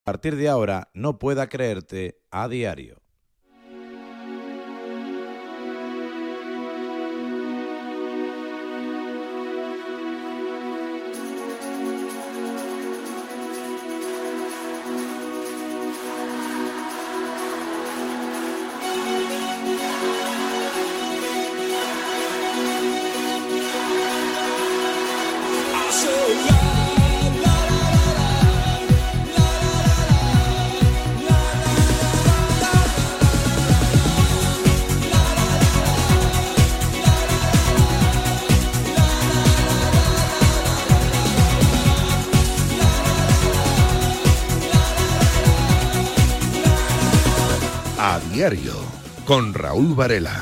A partir de ahora no pueda creerte a diario. A diario, con Raúl Varela.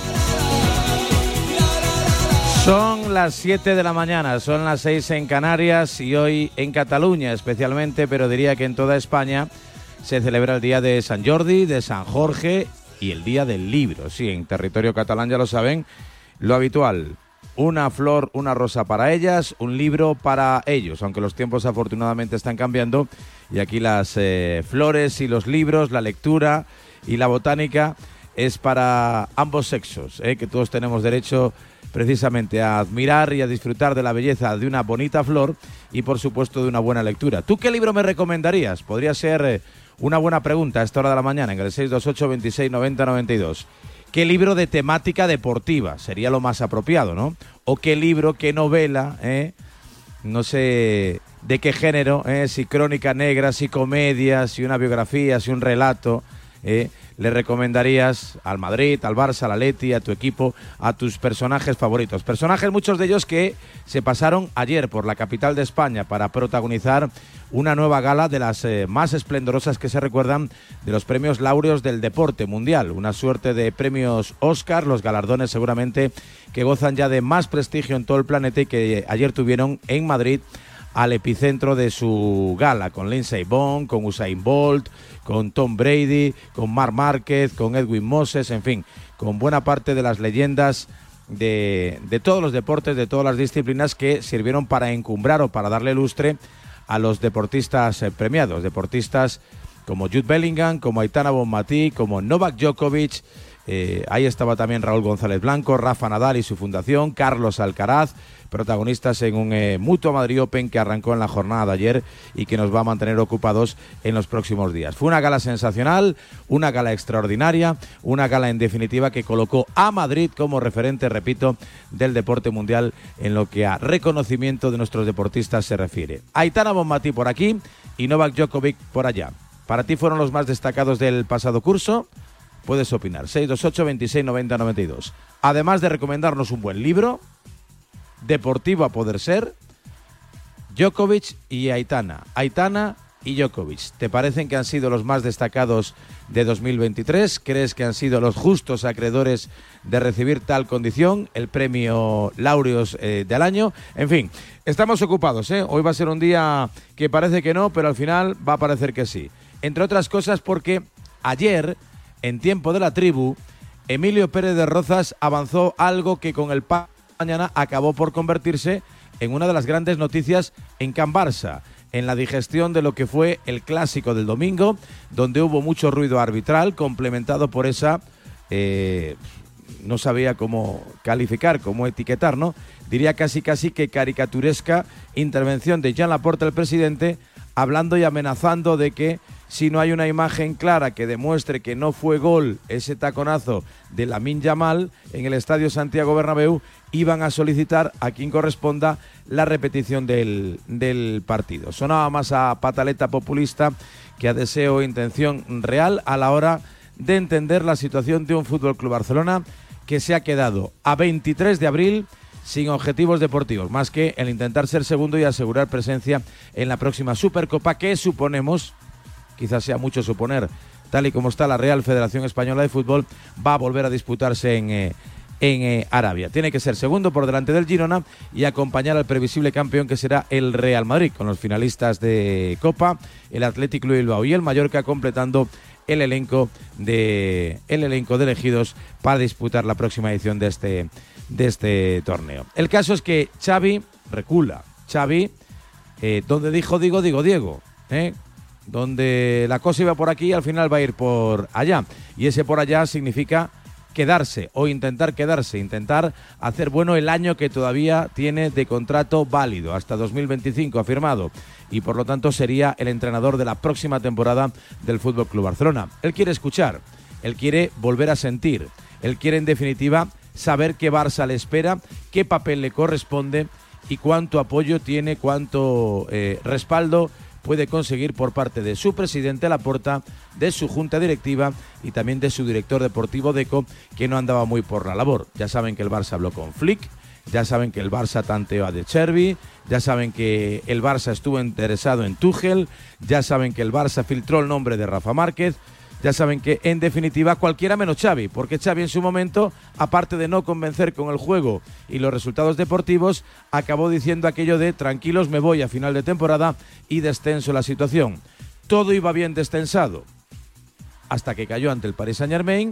Son las 7 de la mañana, son las 6 en Canarias y hoy en Cataluña especialmente, pero diría que en toda España se celebra el día de San Jordi, de San Jorge y el día del libro. Sí, en territorio catalán ya lo saben, lo habitual. Una flor, una rosa para ellas, un libro para ellos, aunque los tiempos afortunadamente están cambiando y aquí las flores y los libros, la lectura y la botánica es para ambos sexos, que todos tenemos derecho precisamente a admirar y a disfrutar de la belleza de una bonita flor y por supuesto de una buena lectura. ¿Tú qué libro me recomendarías? Podría ser una buena pregunta a esta hora de la mañana en el 628 26 90 92. ¿Qué libro de temática deportiva? Sería lo más apropiado, ¿no? O qué libro, qué novela, no sé de qué género, si crónica negra, si comedia, si una biografía, si un relato, le recomendarías al Madrid, al Barça, al Atleti, a tu equipo, a tus personajes favoritos. Personajes, muchos de ellos que se pasaron ayer por la capital de España para protagonizar una nueva gala de las más esplendorosas que se recuerdan de los premios Laureos del deporte mundial. Una suerte de premios Oscar, los galardones seguramente que gozan ya de más prestigio en todo el planeta y que ayer tuvieron en Madrid al epicentro de su gala, con Lindsey Vonn, con Usain Bolt, con Tom Brady, con Marc Márquez, con Edwin Moses, en fin, con buena parte de las leyendas de todos los deportes, de todas las disciplinas que sirvieron para encumbrar o para darle lustre a los deportistas premiados, deportistas como Jude Bellingham, como Aitana Bonmatí, como Novak Djokovic, ahí estaba también Raúl González Blanco, Rafa Nadal y su fundación, Carlos Alcaraz, protagonistas en un Mutua Madrid Open que arrancó en la jornada de ayer y que nos va a mantener ocupados en los próximos días. Fue una gala sensacional, una gala extraordinaria, una gala en definitiva que colocó a Madrid como referente, repito, del deporte mundial en lo que a reconocimiento de nuestros deportistas se refiere. Aitana Bonmatí por aquí y Novak Djokovic por allá. ¿Para ti fueron los más destacados del pasado curso? Puedes opinar, 628 26 90 92. Además de recomendarnos un buen libro, deportivo a poder ser, Djokovic y Aitana y Djokovic, ¿te parecen que han sido los más destacados de 2023? ¿Crees que han sido los justos acreedores de recibir tal condición, el premio Laureos del año? En fin, estamos ocupados, Hoy va a ser un día que parece que no, pero al final va a parecer que sí. Entre otras cosas porque ayer, en tiempo de la tribu, Emilio Pérez de Rozas avanzó algo que con el mañana acabó por convertirse en una de las grandes noticias en Can Barça, en la digestión de lo que fue el clásico del domingo, donde hubo mucho ruido arbitral, complementado por esa, no sabía cómo calificar, cómo etiquetar, ¿no? Diría casi que caricaturesca intervención de Joan Laporta, el presidente, hablando y amenazando de que si no hay una imagen clara que demuestre que no fue gol ese taconazo de Lamine Yamal en el Estadio Santiago Bernabéu, iban a solicitar a quien corresponda la repetición del partido. Sonaba más a pataleta populista que a deseo e intención real a la hora de entender la situación de un FC Barcelona que se ha quedado a 23 de abril sin objetivos deportivos, más que el intentar ser segundo y asegurar presencia en la próxima Supercopa que suponemos, quizás sea mucho suponer, tal y como está la Real Federación Española de Fútbol, va a volver a disputarse en Arabia. Tiene que ser segundo por delante del Girona y acompañar al previsible campeón que será el Real Madrid, con los finalistas de Copa, el Athletic Club Bilbao y el Mallorca completando el elenco de elegidos para disputar la próxima edición de este torneo. El caso es que Xavi recula. Xavi, donde dijo Diego, donde la cosa iba por aquí, al final va a ir por allá. Y ese por allá significa quedarse o intentar quedarse, intentar hacer bueno el año que todavía tiene de contrato válido, hasta 2025 ha firmado, y por lo tanto sería el entrenador de la próxima temporada del FC Barcelona. Él quiere escuchar, él quiere volver a sentir, él quiere en definitiva saber qué Barça le espera, qué papel le corresponde y cuánto apoyo tiene, cuánto respaldo puede conseguir por parte de su presidente Laporta, de su junta directiva y también de su director deportivo Deco, que no andaba muy por la labor. Ya saben que el Barça habló con Flick, ya saben que el Barça tanteó a De Chervi, ya saben que el Barça estuvo interesado en Tuchel, ya saben que el Barça filtró el nombre de Rafa Márquez. Ya saben que, en definitiva, cualquiera menos Xavi, porque Xavi en su momento, aparte de no convencer con el juego y los resultados deportivos, acabó diciendo aquello de tranquilos, me voy a final de temporada y descenso la situación. Todo iba bien descensado, hasta que cayó ante el Paris Saint-Germain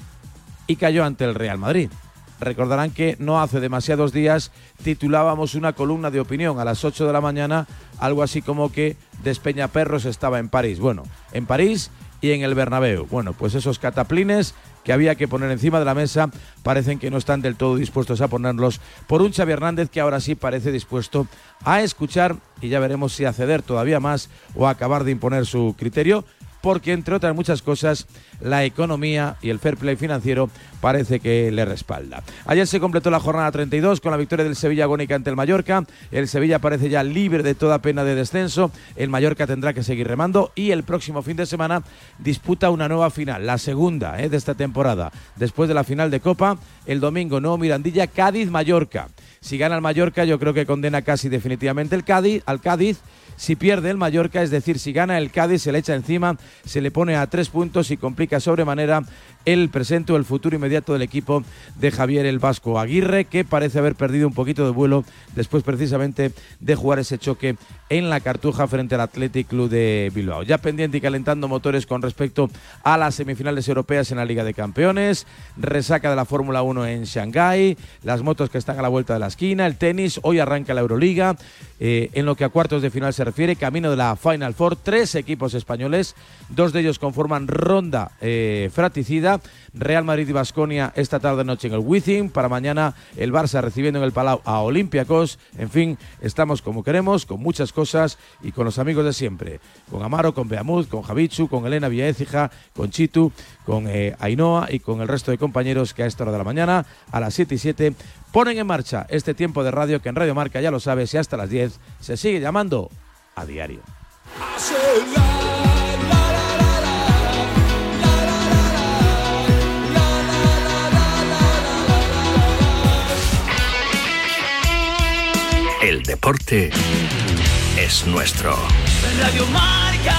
y cayó ante el Real Madrid. Recordarán que no hace demasiados días titulábamos una columna de opinión a las 8 de la mañana, algo así como que Despeñaperros estaba en París. Bueno, en París y en el Bernabéu. Bueno, pues esos cataplines que había que poner encima de la mesa parecen que no están del todo dispuestos a ponerlos por un Xavi Hernández que ahora sí parece dispuesto a escuchar y ya veremos si a ceder todavía más o a acabar de imponer su criterio, porque entre otras muchas cosas la economía y el fair play financiero parece que le respalda. Ayer se completó la jornada 32 con la victoria del Sevilla agónica ante el Mallorca. El Sevilla parece ya libre de toda pena de descenso. El Mallorca tendrá que seguir remando y el próximo fin de semana disputa una nueva final, la segunda de esta temporada. Después de la final de Copa, el domingo nuevo Mirandilla, Cádiz-Mallorca. Si gana el Mallorca, yo creo que condena casi definitivamente al Cádiz. Si pierde el Mallorca, es decir, si gana el Cádiz, se le echa encima, se le pone a 3 puntos y complica sobremanera el presente o el futuro inmediato del equipo de Javier el Vasco Aguirre, que parece haber perdido un poquito de vuelo después precisamente de jugar ese choque en la Cartuja frente al Athletic Club de Bilbao. Ya pendiente y calentando motores con respecto a las semifinales europeas en la Liga de Campeones, resaca de la Fórmula 1 en Shanghái, las motos que están a la vuelta de la esquina, el tenis, hoy arranca la Euroliga, en lo que a cuartos de final se refiere, camino de la Final Four, 3 equipos españoles, 2 de ellos conforman ronda fratricida, Real Madrid y Baskonia esta tarde-noche en el Wizzing, para mañana el Barça recibiendo en el Palau a Olympiacos. En fin, estamos como queremos, con muchas cosas y con los amigos de siempre, con Amaro, con Beamud, con Javichu, con Elena Villaécija, con Chitu, con Ainhoa y con el resto de compañeros que a esta hora de la mañana, a las 7:07, ponen en marcha este tiempo de radio que en Radio Marca, ya lo sabes, y hasta las 10 se sigue llamando A Diario. El deporte es nuestro. Radio Marca.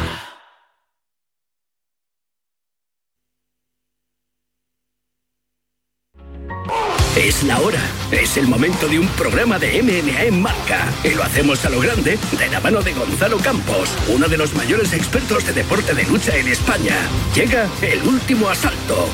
Es la hora, es el momento de un programa de MMA en Marca. Y lo hacemos a lo grande, de la mano de Gonzalo Campos, uno de los mayores expertos de deporte de lucha en España. Llega El Último Asalto.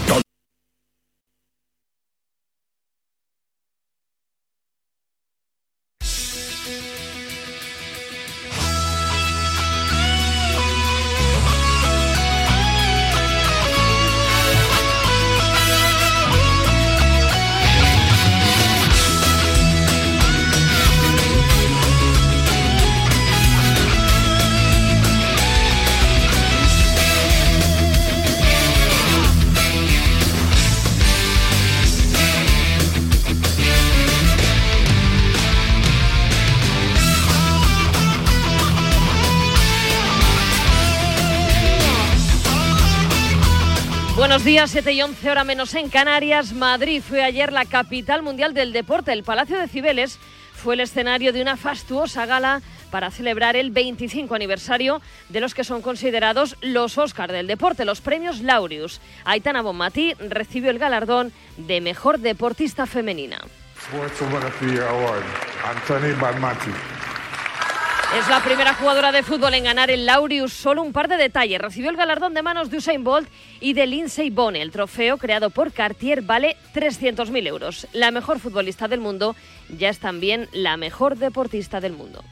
Buenos días, 7:11, hora menos en Canarias. Madrid fue ayer la capital mundial del deporte. El Palacio de Cibeles fue el escenario de una fastuosa gala para celebrar el 25 aniversario de los que son considerados los Óscar del deporte, los premios Laureus. Aitana Bonmatí recibió el galardón de Mejor Deportista Femenina. Es la primera jugadora de fútbol en ganar el Laureus. Solo un par de detalles. Recibió el galardón de manos de Usain Bolt y de Lindsey Vonn. El trofeo, creado por Cartier, vale 300.000 euros. La mejor futbolista del mundo ya es también la mejor deportista del mundo.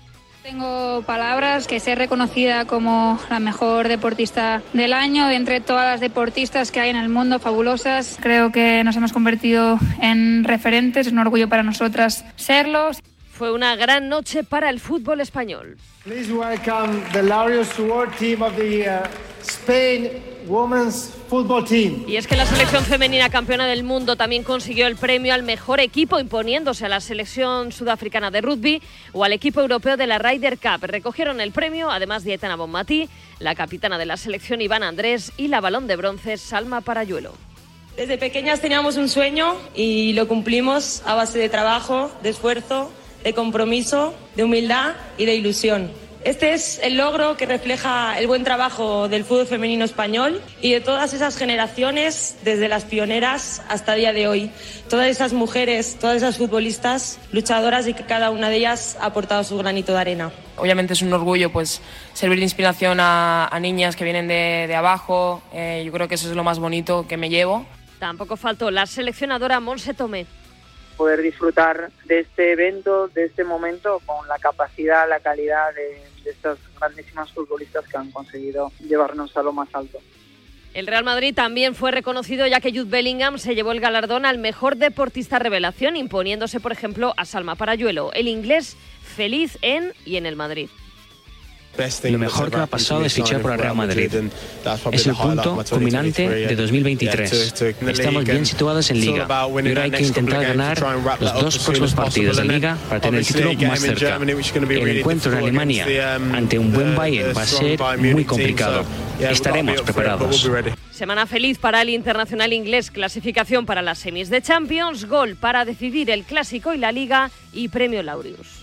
Tengo palabras, que ser reconocida como la mejor deportista del año, de entre todas las deportistas que hay en el mundo, fabulosas. Creo que nos hemos convertido en referentes, es un orgullo para nosotras serlos. Fue una gran noche para el fútbol español. Please welcome the Laureus Award team of the Spain Women's Football Team. Y es que la selección femenina campeona del mundo también consiguió el premio al mejor equipo, imponiéndose a la selección sudafricana de rugby o al equipo europeo de la Ryder Cup. Recogieron el premio, además de Aitana Bonmatí, la capitana de la selección Ivana Andrés y la balón de bronce Salma Parayuelo. Desde pequeñas teníamos un sueño y lo cumplimos a base de trabajo, de esfuerzo, de compromiso, de humildad y de ilusión. Este es el logro que refleja el buen trabajo del fútbol femenino español y de todas esas generaciones, desde las pioneras hasta el día de hoy. Todas esas mujeres, todas esas futbolistas, luchadoras y que cada una de ellas ha aportado su granito de arena. Obviamente es un orgullo pues servir de inspiración a niñas que vienen de abajo. Yo creo que eso es lo más bonito que me llevo. Tampoco faltó la seleccionadora Montse Tomé. Poder disfrutar de este evento, de este momento, con la capacidad, la calidad de estas grandísimas futbolistas que han conseguido llevarnos a lo más alto. El Real Madrid también fue reconocido, ya que Jude Bellingham se llevó el galardón al mejor deportista revelación, imponiéndose, por ejemplo, a Salma Parayuelo. El inglés feliz en y en el Madrid. Lo mejor que me ha pasado es fichar por el Real Madrid. Es el punto culminante de 2023. Estamos bien situados en Liga y ahora hay que intentar ganar los 2 próximos partidos de Liga para tener el título más cerca. El encuentro en Alemania ante un buen Bayern va a ser muy complicado. Estaremos preparados. Semana feliz para el internacional inglés, clasificación para las semis de Champions, gol para decidir el Clásico y la Liga y premio Laureus.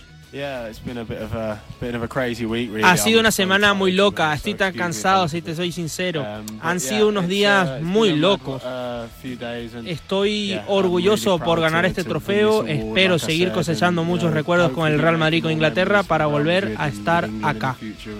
Ha sido una semana muy loca, estoy tan cansado, si te soy sincero. Han sido unos días muy locos. Estoy orgulloso por ganar este trofeo, espero seguir cosechando muchos recuerdos con el Real Madrid con Inglaterra para volver a estar acá.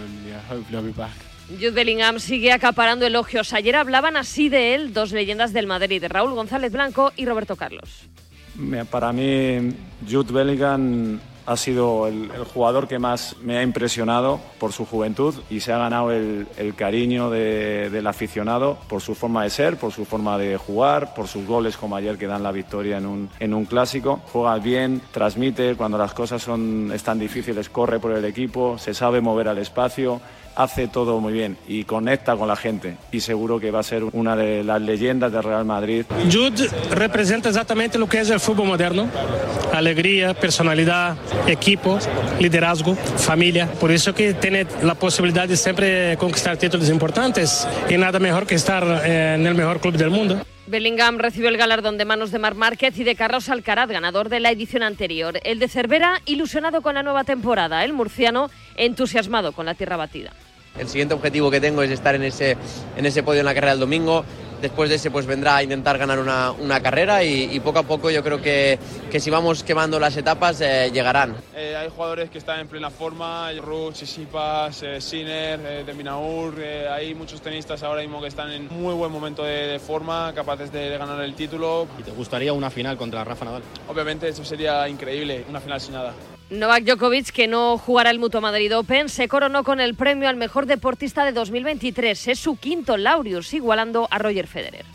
Jude Bellingham sigue acaparando elogios. Ayer hablaban así de él 2 leyendas del Madrid, Raúl González Blanco y Roberto Carlos. Para mí, Jude Bellingham ha sido el jugador que más me ha impresionado por su juventud y se ha ganado el cariño del aficionado por su forma de ser, por su forma de jugar, por sus goles como ayer que dan la victoria en un clásico. Juega bien, transmite, cuando las cosas están difíciles corre por el equipo, se sabe mover al espacio, hace todo muy bien y conecta con la gente y seguro que va a ser una de las leyendas del Real Madrid. Jude representa exactamente lo que es el fútbol moderno: alegría, personalidad, equipo, liderazgo, familia. Por eso que tiene la posibilidad de siempre conquistar títulos importantes y nada mejor que estar en el mejor club del mundo. Bellingham recibió el galardón de manos de Marc Márquez y de Carlos Alcaraz, ganador de la edición anterior. El de Cervera, ilusionado con la nueva temporada. El murciano, entusiasmado con la tierra batida. El siguiente objetivo que tengo es estar en ese podio en la carrera del domingo. Después de ese pues vendrá a intentar ganar una carrera y poco a poco yo creo que si vamos quemando las etapas llegarán. Hay jugadores que están en plena forma, Ruud, Tsitsipas, Sinner, Deminaur, hay muchos tenistas ahora mismo que están en muy buen momento de forma, capaces de ganar el título. ¿Y te gustaría una final contra Rafa Nadal? Obviamente eso sería increíble, una final sin nada. Novak Djokovic, que no jugará el Mutua Madrid Open, se coronó con el premio al mejor deportista de 2023. Es su quinto Laureus, igualando a Roger Federer.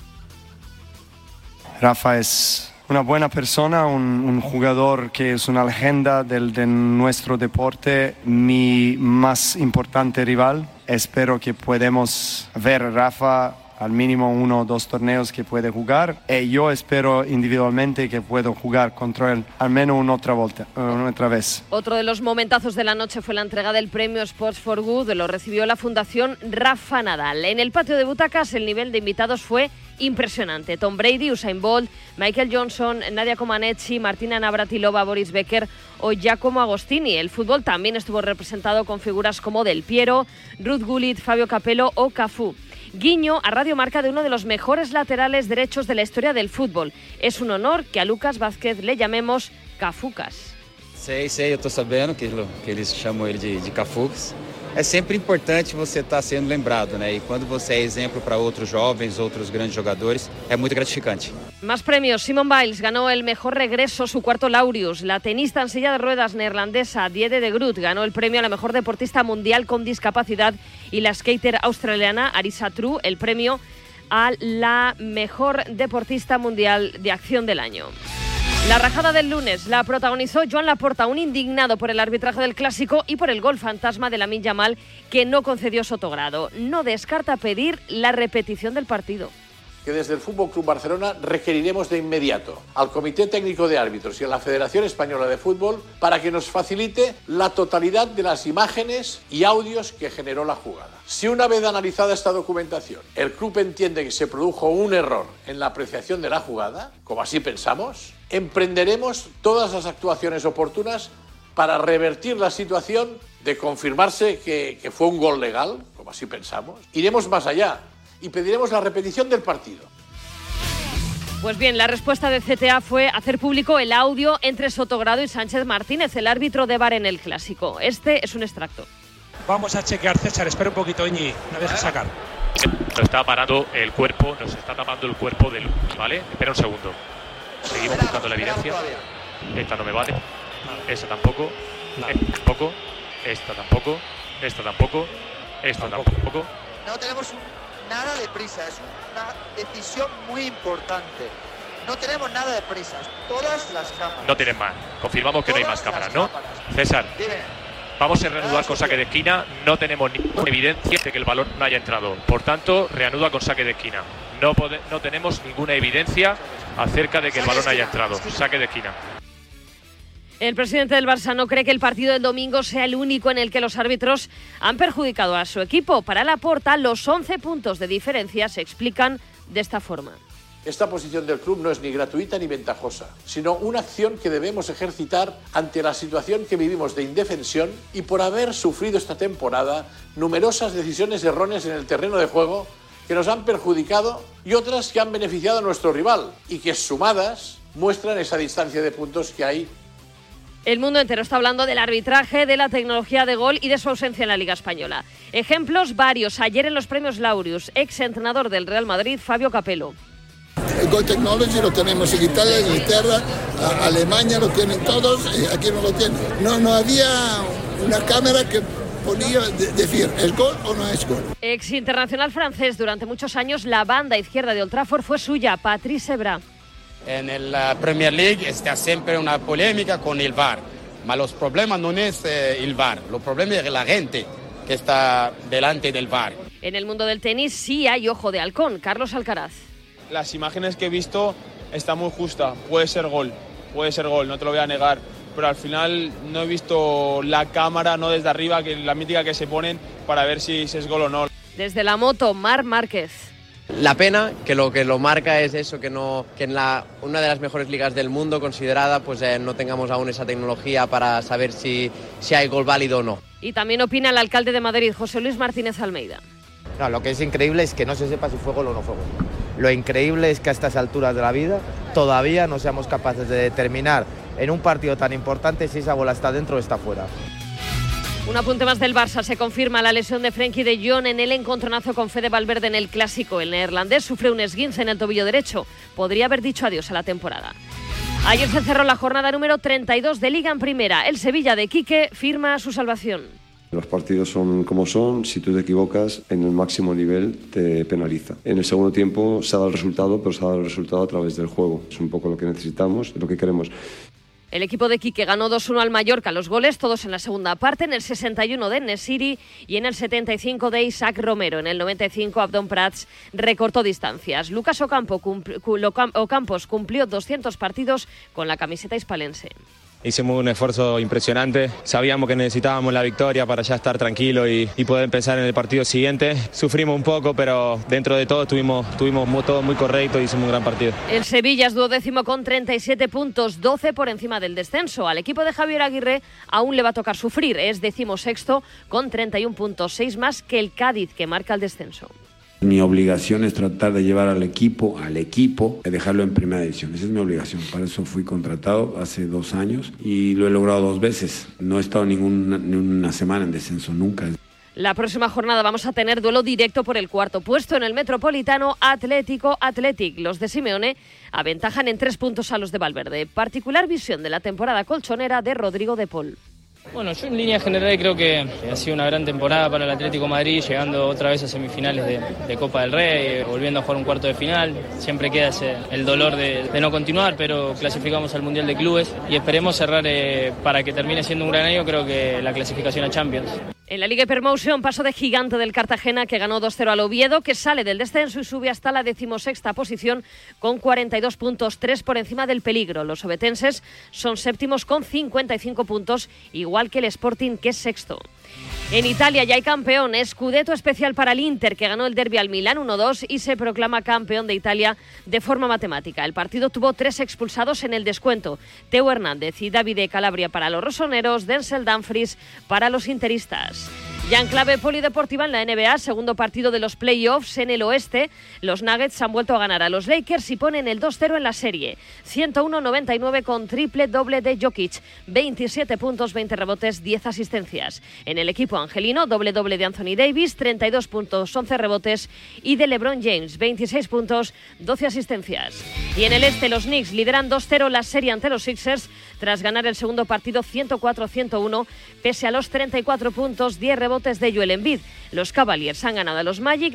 Rafa es una buena persona, un jugador que es una leyenda de nuestro deporte, mi más importante rival. Espero que podamos ver a Rafa al mínimo 1 o 2 torneos que puede jugar y yo espero individualmente que puedo jugar contra él al menos otra vez. Otro de los momentazos de la noche fue la entrega del premio Sports for Good, lo recibió la Fundación Rafa Nadal. En el patio de butacas el nivel de invitados fue impresionante. Tom Brady, Usain Bolt, Michael Johnson, Nadia Comaneci, Martina Navratilova, Boris Becker o Giacomo Agostini. El fútbol también estuvo representado con figuras como Del Piero, Ruud Gullit, Fabio Capello o Cafú. Guiño a Radio Marca de uno de los mejores laterales derechos de la historia del fútbol. Es un honor que a Lucas Vázquez le llamemos Cafucas. Sei, eu tô sabendo que eles chamam ele de Cafucas. É sempre importante você estar sendo lembrado, né? E quando você é ejemplo para otros jóvenes, otros grandes jugadores, es muy gratificante. Más premios. Simone Biles ganó el mejor regreso, su cuarto Laureus. La tenista en silla de ruedas neerlandesa Diede de Groot ganó el premio a la mejor deportista mundial con discapacidad y la skater australiana Arisa True el premio a la mejor deportista mundial de acción del año. La rajada del lunes la protagonizó Joan Laporta, un indignado por el arbitraje del Clásico y por el gol fantasma de Lamine Yamal que no concedió Sotogrado. No descarta pedir la repetición del partido. Que desde el Fútbol Club Barcelona requeriremos de inmediato al Comité Técnico de Árbitros y a la Federación Española de Fútbol para que nos facilite la totalidad de las imágenes y audios que generó la jugada. Si una vez analizada esta documentación, el club entiende que se produjo un error en la apreciación de la jugada, como así pensamos, emprenderemos todas las actuaciones oportunas para revertir la situación de confirmarse que fue un gol legal, como así pensamos. Iremos más allá y pediremos la repetición del partido. Pues bien, la respuesta de CTA fue hacer público el audio entre Sotogrado y Sánchez Martínez, el árbitro de VAR en el Clásico. Este es un extracto. Vamos a chequear, César, espera un poquito, Iñi, no dejes sacar. Nos está parando el cuerpo, nos está tapando el cuerpo del... ¿Vale? Espera un segundo. Seguimos buscando la evidencia. Esta no me vale. Esta tampoco. Esta tampoco. Esta tampoco. Esta tampoco. Esta tampoco. No tenemos nada de prisa, es una decisión muy importante. No tenemos nada de prisa, todas las cámaras. No tienen más. Confirmamos que no hay más cámaras, ¿no? César, vamos a reanudar con saque de esquina. No tenemos ninguna evidencia de que el balón no haya entrado. Por tanto, reanuda con saque de esquina. No tenemos ninguna evidencia acerca de que el balón haya entrado. Saque de esquina. El presidente del Barça no cree que el partido del domingo sea el único en el que los árbitros han perjudicado a su equipo. Para Laporta, los 11 puntos de diferencia se explican de esta forma. Esta posición del club no es ni gratuita ni ventajosa, sino una acción que debemos ejercitar ante la situación que vivimos de indefensión y por haber sufrido esta temporada numerosas decisiones erróneas en el terreno de juego que nos han perjudicado y otras que han beneficiado a nuestro rival y que sumadas muestran esa distancia de puntos que hay. El mundo entero está hablando del arbitraje, de la tecnología de gol y de su ausencia en la Liga Española. Ejemplos varios. Ayer en los premios Laureus, ex-entrenador del Real Madrid, Fabio Capello. El Goal Technology lo tenemos en Italia, Inglaterra, Alemania lo tienen todos, aquí no lo tienen. No había una cámara que podía decir, ¿es gol o no es gol? Ex-internacional francés, durante muchos años la banda izquierda de Old Trafford fue suya, Patrice Evra. En la Premier League está siempre una polémica con el VAR, pero los problemas no es el VAR, los problemas es la gente que está delante del VAR. En el mundo del tenis sí hay ojo de halcón, Carlos Alcaraz. Las imágenes que he visto está muy justa, puede ser gol, no te lo voy a negar, pero al final no he visto la cámara, no desde arriba, que la mítica que se ponen para ver si es gol o no. Desde la moto, Marc Márquez. La pena que lo marca es eso, que en una de las mejores ligas del mundo considerada, pues no tengamos aún esa tecnología para saber si hay gol válido o no. Y también opina el alcalde de Madrid, José Luis Martínez Almeida. No, lo que es increíble es que no se sepa si fue gol o no fue gol. Lo increíble es que a estas alturas de la vida todavía no seamos capaces de determinar en un partido tan importante si esa bola está dentro o está fuera. Un apunte más del Barça. Se confirma la lesión de Frenkie de Jong en el encontronazo con Fede Valverde en el Clásico. El neerlandés sufre un esguince en el tobillo derecho. Podría haber dicho adiós a la temporada. Ayer se cerró la jornada número 32 de Liga en Primera. El Sevilla de Quique firma su salvación. Los partidos son como son, si tú te equivocas en el máximo nivel te penaliza. En el segundo tiempo se ha dado el resultado, pero se ha dado el resultado a través del juego. Es un poco lo que necesitamos, lo que queremos. El equipo de Quique ganó 2-1 al Mallorca, los goles todos en la segunda parte, en el 61 de Nesiri y en el 75 de Isaac Romero. En el 95 Abdón Prats recortó distancias. Lucas Ocampos cumplió 200 partidos con la camiseta hispalense. Hicimos un esfuerzo impresionante, sabíamos que necesitábamos la victoria para ya estar tranquilo y poder pensar en el partido siguiente. Sufrimos un poco, pero dentro de todo tuvimos todo muy correcto y hicimos un gran partido. El Sevilla es 12º con 37 puntos, 12 por encima del descenso. Al equipo de Javier Aguirre aún le va a tocar sufrir, es 16º con 31 puntos, 6 más que el Cádiz, que marca el descenso. Mi obligación es tratar de llevar al equipo, y dejarlo en primera división. Esa es mi obligación. Para eso fui contratado hace 2 años y lo he logrado 2 veces. No he estado ni una semana en descenso, nunca. La próxima jornada vamos a tener duelo directo por el cuarto puesto en el Metropolitano Atlético-Athletic. Los de Simeone aventajan en 3 puntos a los de Valverde. Particular visión de la temporada colchonera de Rodrigo de Paul. Bueno, yo en línea general creo que ha sido una gran temporada para el Atlético de Madrid, llegando otra vez a semifinales de Copa del Rey, volviendo a jugar un cuarto de final. Siempre queda el dolor de no continuar, pero clasificamos al Mundial de Clubes y esperemos cerrar para que termine siendo un gran año, creo que la clasificación a Champions. En la Liga Hypermotion, paso de gigante del Cartagena, que ganó 2-0 al Oviedo, que sale del descenso y sube hasta la 16ª posición con 42 puntos, 3 por encima del peligro. Los obetenses son séptimos con 55 puntos, igual que el Sporting, que es sexto. En Italia ya hay campeón, scudetto especial para el Inter, que ganó el derbi al Milán 1-2 y se proclama campeón de Italia de forma matemática. El partido tuvo 3 expulsados en el descuento: Teo Hernández y Davide Calabria para los rosoneros, Denzel Dumfries para los interistas. Ya en clave polideportiva en la NBA, segundo partido de los playoffs en el oeste, los Nuggets han vuelto a ganar a los Lakers y ponen el 2-0 en la serie. 101-99 con triple doble de Jokic, 27 puntos, 20 rebotes, 10 asistencias. En el equipo angelino, doble de Anthony Davis, 32 puntos, 11 rebotes, y de LeBron James, 26 puntos, 12 asistencias. Y en el este, los Knicks lideran 2-0 la serie ante los Sixers tras ganar el segundo partido 104-101, pese a los 34 puntos, 10 rebotes de Joel Embiid. Los Cavaliers han ganado a los Magic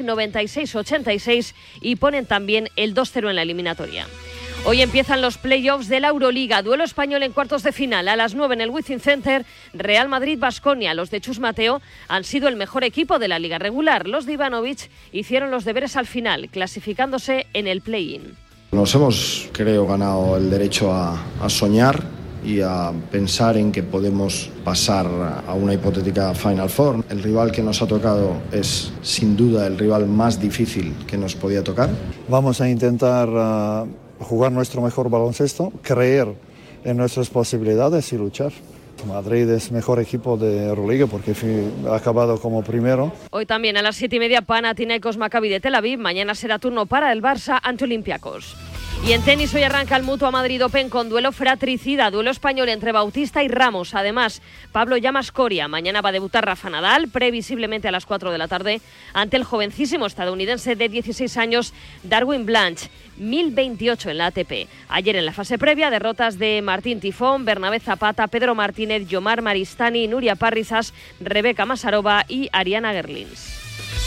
96-86 y ponen también el 2-0 en la eliminatoria. Hoy empiezan los playoffs de la Euroliga. Duelo español en cuartos de final. A las 9 en el Wizzing Center, Real Madrid-Baskonia. Los de Chus Mateo han sido el mejor equipo de la liga regular. Los de Ivanovic hicieron los deberes al final, clasificándose en el play-in. Nos hemos, creo, ganado el derecho a soñar y a pensar en que podemos pasar a una hipotética Final Four. El rival que nos ha tocado es sin duda el rival más difícil que nos podía tocar. Vamos a intentar jugar nuestro mejor baloncesto, creer en nuestras posibilidades y luchar. Madrid es mejor equipo de Euroliga porque ha acabado como primero. Hoy también a las 7:30 Panathinaikos Maccabi de Tel Aviv. Mañana será turno para el Barça ante Olympiacos. Y en tenis hoy arranca el Mutua Madrid Open con duelo fratricida, duelo español entre Bautista y Ramos. Además, Pablo Llamas Coria. Mañana va a debutar Rafa Nadal, previsiblemente a las 4 de la tarde, ante el jovencísimo estadounidense de 16 años, Darwin Blanch, 1028 en la ATP. Ayer en la fase previa, derrotas de Martín Tifón, Bernabé Zapata, Pedro Martínez, Yomar Maristani, Nuria Parrizas, Rebeca Masarova y Ariana Gerlins.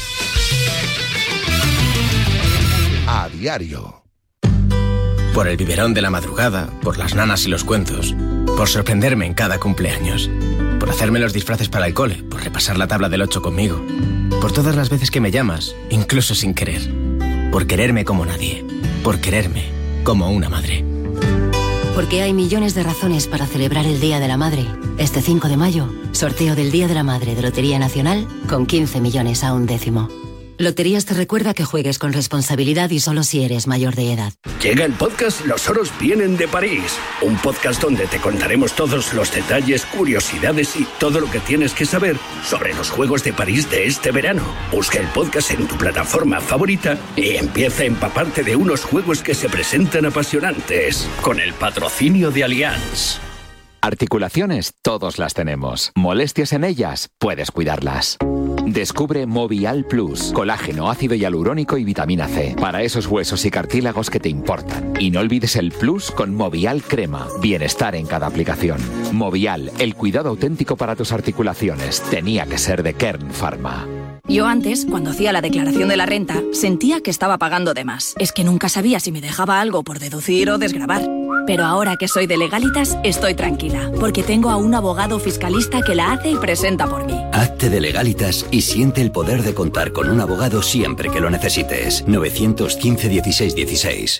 A diario. Por el biberón de la madrugada, por las nanas y los cuentos, por sorprenderme en cada cumpleaños, por hacerme los disfraces para el cole, por repasar la tabla del 8 conmigo, por todas las veces que me llamas, incluso sin querer, por quererme como nadie, por quererme como una madre. Porque hay millones de razones para celebrar el Día de la Madre. Este 5 de mayo, sorteo del Día de la Madre de Lotería Nacional con 15 millones a un décimo. Loterías te recuerda que juegues con responsabilidad y solo si eres mayor de edad. Llega el podcast Los Oros Vienen de París. Un podcast donde te contaremos todos los detalles, curiosidades y todo lo que tienes que saber sobre los Juegos de París de este verano. Busca el podcast en tu plataforma favorita y empieza a empaparte de unos juegos que se presentan apasionantes. Con el patrocinio de Allianz. Articulaciones, todos las tenemos. Molestias en ellas, puedes cuidarlas. Descubre Movial Plus, colágeno, ácido hialurónico y vitamina C, para esos huesos y cartílagos que te importan. Y no olvides el Plus con Movial Crema, bienestar en cada aplicación. Movial, el cuidado auténtico para tus articulaciones, tenía que ser de Kern Pharma. Yo antes, cuando hacía la declaración de la renta, sentía que estaba pagando de más. Es que nunca sabía si me dejaba algo por deducir o desgravar. Pero ahora que soy de Legalitas, estoy tranquila, porque tengo a un abogado fiscalista que la hace y presenta por mí. Hazte de Legalitas y siente el poder de contar con un abogado siempre que lo necesites. 915 16 16.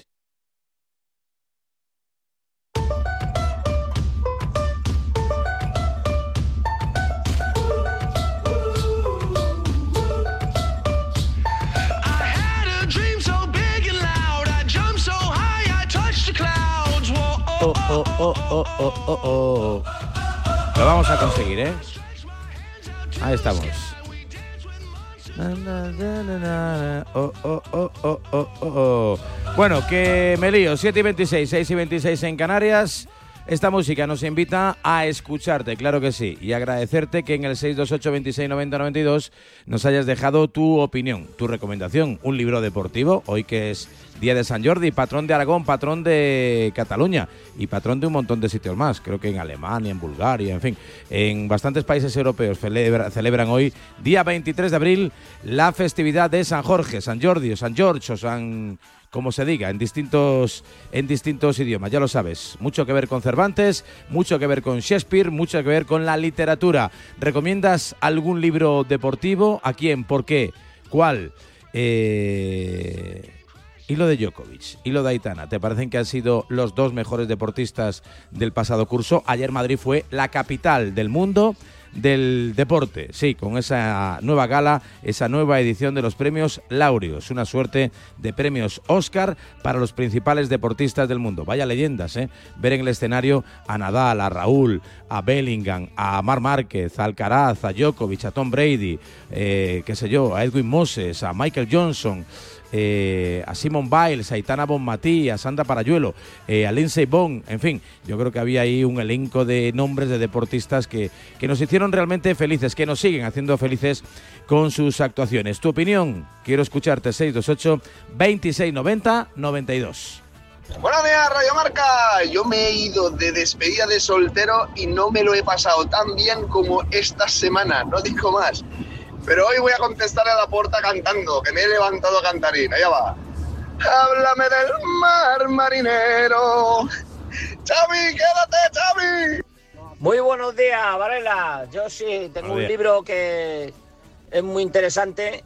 Lo vamos a conseguir, ¿eh? Ahí estamos. Bueno, que me lío. 7:26, 6:26 en Canarias. Esta música nos invita a escucharte, claro que sí, y agradecerte que en el 628 26 90 92 nos hayas dejado tu opinión, tu recomendación, un libro deportivo, hoy que es Día de San Jordi, patrón de Aragón, patrón de Cataluña y patrón de un montón de sitios más, creo que en Alemania, en Bulgaria, en fin, en bastantes países europeos celebran hoy, día 23 de abril, la festividad de San Jorge, San Jordi, o San George, o San... como se diga, en distintos idiomas, ya lo sabes. Mucho que ver con Cervantes, mucho que ver con Shakespeare, mucho que ver con la literatura. ¿Recomiendas algún libro deportivo? ¿A quién? ¿Por qué? ¿Cuál? Y lo de Djokovic y lo de Aitana, ¿te parecen que han sido los dos mejores deportistas del pasado curso? Ayer Madrid fue la capital del mundo del deporte, sí, con esa nueva gala, esa nueva edición de los premios Laureus, una suerte de premios Oscar para los principales deportistas del mundo. Vaya leyendas, ver en el escenario a Nadal, a Raúl, a Bellingham, a Marc Márquez, a Alcaraz, a Djokovic, a Tom Brady, qué sé yo, a Edwin Moses, a Michael Johnson, a Simone Biles, a Aitana Bonmatí, a Sandra Parayuelo, a Lindsey Vonn, en fin, yo creo que había ahí un elenco de nombres de deportistas que nos hicieron realmente felices, que nos siguen haciendo felices con sus actuaciones. Tu opinión, quiero escucharte, 628 26 90 92. Buenos días, Radio Marca. Yo me he ido de despedida de soltero y no me lo he pasado tan bien como esta semana, no digo más. Pero hoy voy a contestar a Laporta cantando, que me he levantado cantarín. Allá va. Háblame del mar, marinero. Xavi, quédate, Xavi. Muy buenos días, Varela. Yo sí tengo un libro que es muy interesante.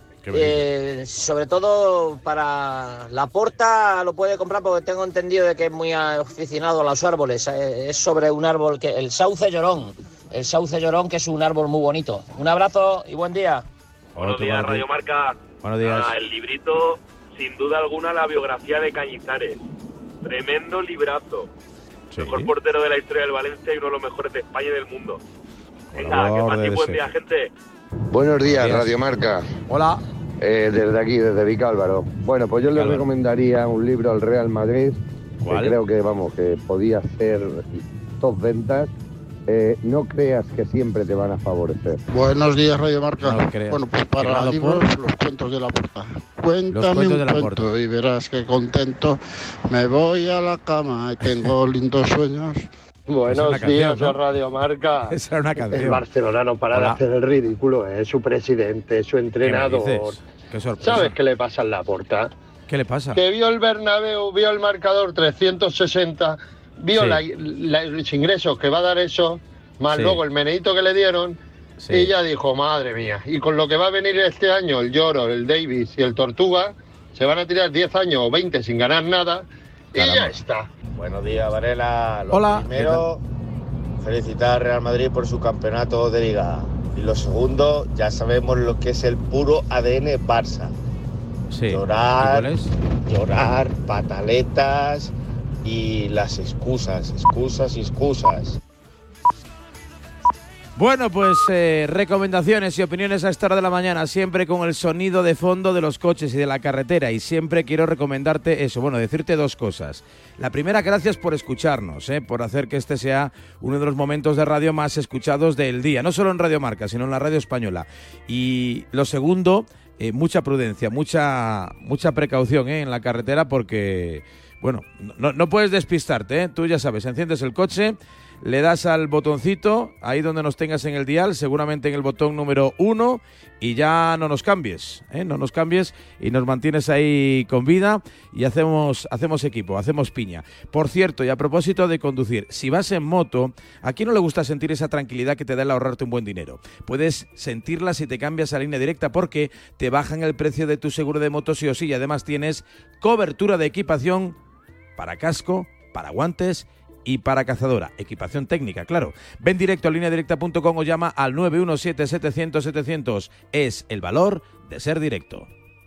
Sobre todo para Laporta lo puede comprar porque tengo entendido de que es muy aficionado a los árboles. Es sobre un árbol, el sauce llorón. El sauce llorón, que es un árbol muy bonito. Un abrazo y buen día. Buenos días, Radio Marca. Buenos días. El librito, sin duda alguna, la biografía de Cañizares. Tremendo librazo. Sí. Mejor portero de la historia del Valencia y uno de los mejores de España y del mundo. Venga, que paséis buen día, gente. Buenos días, Radio Marca. Hola. Desde aquí, desde Vicálvaro. Bueno, pues yo le recomendaría un libro al Real Madrid. ¿Cuál? Que creo que podía hacer top ventas. No creas que siempre te van a favorecer. Buenos días, Radio Marca. No creas. Bueno, pues para libros, los cuentos de Laporta. Cuéntame un cuento y verás que contento. Me voy a la cama y tengo lindos sueños. Buenos días, ¿no? Radio Marca. Esa era una canción. El Barcelona no para de hacer el ridículo, su presidente, su entrenador. Qué sorpresa. ¿Sabes qué le pasa a Laporta? ¿Qué le pasa? Que vio el Bernabéu, vio el marcador 360, vio los ingresos que va a dar eso, más luego el meneíto que le dieron, y ya dijo, madre mía, y con lo que va a venir este año, el Lloro, el Davis y el Tortuga, se van a tirar 10 años o 20 sin ganar nada, y ya está. Buenos días, Varela. Hola. Primero, felicitar al Real Madrid por su campeonato de Liga. Y lo segundo, ya sabemos lo que es el puro ADN Barça. Sí. Llorar, pataletas y las excusas. Bueno, pues recomendaciones y opiniones a esta hora de la mañana, siempre con el sonido de fondo de los coches y de la carretera, y siempre quiero recomendarte eso, decirte dos cosas. La primera, gracias por escucharnos, por hacer que este sea uno de los momentos de radio más escuchados del día, no solo en Radio Marca, sino en la radio española. Y lo segundo, mucha prudencia, mucha precaución en la carretera, porque, no puedes despistarte, tú ya sabes, enciendes el coche, le das al botoncito, ahí donde nos tengas en el dial, seguramente en el botón número 1, y ya no nos cambies, no nos cambies y nos mantienes ahí con vida y hacemos equipo, hacemos piña. Por cierto, y a propósito de conducir, si vas en moto, ¿a quién no le gusta sentir esa tranquilidad que te da el ahorrarte un buen dinero? Puedes sentirla si te cambias a Línea Directa, porque te bajan el precio de tu seguro de moto sí o sí, y además tienes cobertura de equipación para casco, para guantes y para cazadora, equipación técnica, claro. Ven directo a lineadirecta.com o llama al 917-700-700. Es el valor de ser directo.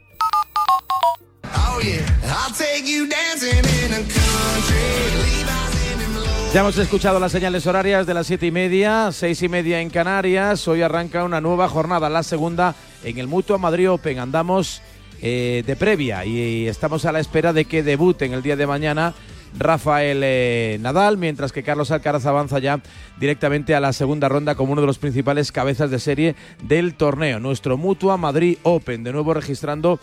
Ya hemos escuchado las señales horarias de las 7:30, 6:30 en Canarias. Hoy arranca una nueva jornada, la segunda en el Mutua Madrid Open. Andamos de previa y estamos a la espera de que debuten el día de mañana Rafael Nadal, mientras que Carlos Alcaraz avanza ya directamente a la segunda ronda como uno de los principales cabezas de serie del torneo. Nuestro Mutua Madrid Open, de nuevo registrando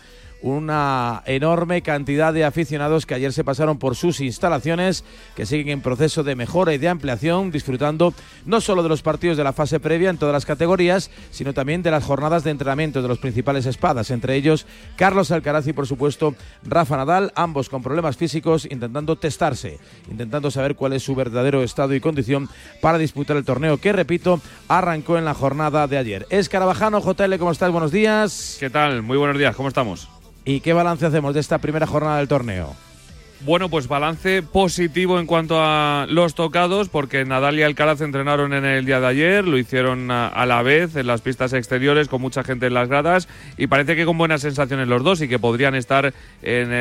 una enorme cantidad de aficionados que ayer se pasaron por sus instalaciones, que siguen en proceso de mejora y de ampliación, disfrutando no solo de los partidos de la fase previa en todas las categorías, sino también de las jornadas de entrenamiento de los principales espadas, entre ellos Carlos Alcaraz y por supuesto Rafa Nadal, ambos con problemas físicos, intentando testarse, intentando saber cuál es su verdadero estado y condición para disputar el torneo que, repito, arrancó en la jornada de ayer. Escarabajano, JL, ¿cómo estás? Buenos días. ¿Qué tal? Muy buenos días, ¿cómo estamos? ¿Y qué balance hacemos de esta primera jornada del torneo? Bueno, pues balance positivo en cuanto a los tocados, porque Nadal y Alcaraz entrenaron en el día de ayer, lo hicieron a la vez en las pistas exteriores con mucha gente en las gradas y parece que con buenas sensaciones los dos y que podrían estar en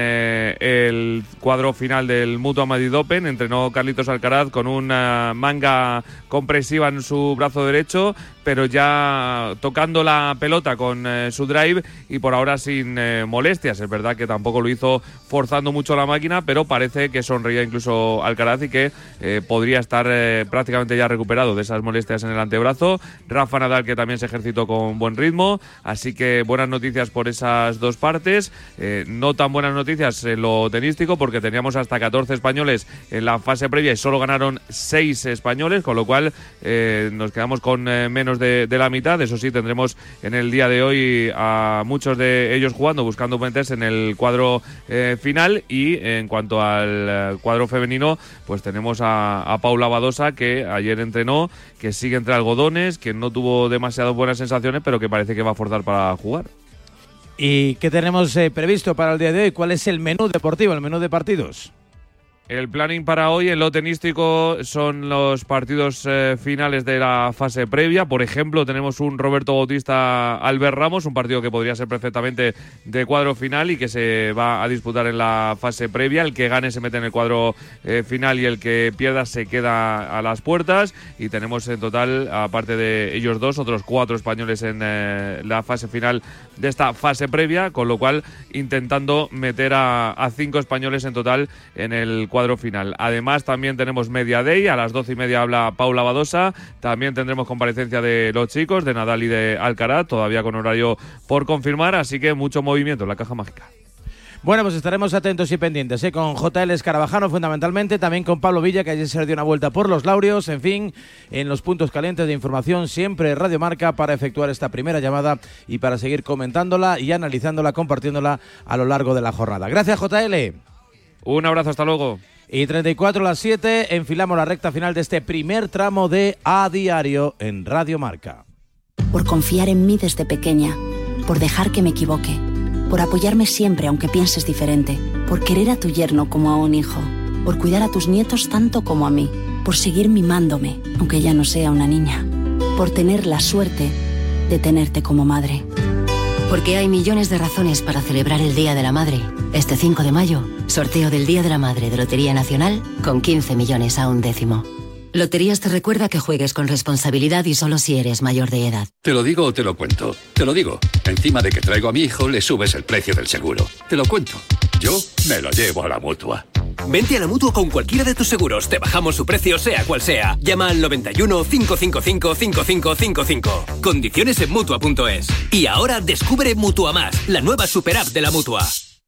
el cuadro final del Mutua Madrid Open. Entrenó Carlitos Alcaraz con una manga compresiva en su brazo derecho, pero ya tocando la pelota con su drive y por ahora sin molestias. Es verdad que tampoco lo hizo forzando mucho la máquina, pero parece que sonreía incluso Alcaraz y que podría estar prácticamente ya recuperado de esas molestias en el antebrazo. Rafa Nadal, que también se ejercitó con buen ritmo, así que buenas noticias por esas dos partes. No tan buenas noticias en lo tenístico, porque teníamos hasta 14 españoles en la fase previa y solo ganaron 6 españoles, con lo cual nos quedamos con menos de la mitad. Eso sí, tendremos en el día de hoy a muchos de ellos jugando, buscando meterse en el cuadro final. Y en cuanto al cuadro femenino, pues tenemos a Paula Badosa, que ayer entrenó, que sigue entre algodones, que no tuvo demasiado buenas sensaciones, pero que parece que va a forzar para jugar. ¿Y qué tenemos previsto para el día de hoy? ¿Cuál es el menú deportivo, el menú de partidos? El planning para hoy en lo tenístico son los partidos finales de la fase previa. Por ejemplo, tenemos un Roberto Bautista Albert Ramos, un partido que podría ser perfectamente de cuadro final y que se va a disputar en la fase previa. El que gane se mete en el cuadro final y el que pierda se queda a las puertas. Y tenemos en total, aparte de ellos dos, otros 4 españoles en la fase final de esta fase previa, con lo cual intentando meter a 5 españoles en total en el cuadro final. Además, también tenemos Media Day, a las 12:30 habla Paula Badosa. También tendremos comparecencia de los chicos, de Nadal y de Alcaraz, todavía con horario por confirmar, así que mucho movimiento en la caja mágica. Bueno, pues estaremos atentos y pendientes, con JL Escarabajano fundamentalmente, también con Pablo Villa, que ayer se dio una vuelta por los laureos, en fin, en los puntos calientes de información, siempre Radio Marca, para efectuar esta primera llamada y para seguir comentándola y analizándola, compartiéndola a lo largo de la jornada. Gracias, JL. Un abrazo, hasta luego. Y 34 a las 7, enfilamos la recta final de este primer tramo de A Diario en Radio Marca. Por confiar en mí desde pequeña, por dejar que me equivoque, por apoyarme siempre aunque pienses diferente, por querer a tu yerno como a un hijo, por cuidar a tus nietos tanto como a mí, por seguir mimándome aunque ya no sea una niña, por tener la suerte de tenerte como madre. Porque hay millones de razones para celebrar el Día de la Madre. Este 5 de mayo, sorteo del Día de la Madre de Lotería Nacional con 15 millones a un décimo. Loterías te recuerda que juegues con responsabilidad y solo si eres mayor de edad. ¿Te lo digo o te lo cuento? Te lo digo. Encima de que traigo a mi hijo, le subes el precio del seguro. Te lo cuento. Yo me lo llevo a la Mutua. Vente a la Mutua con cualquiera de tus seguros. Te bajamos su precio, sea cual sea. Llama al 91 555 5555. Condiciones en Mutua.es. Y ahora descubre Mutua Más, la nueva super app de la Mutua.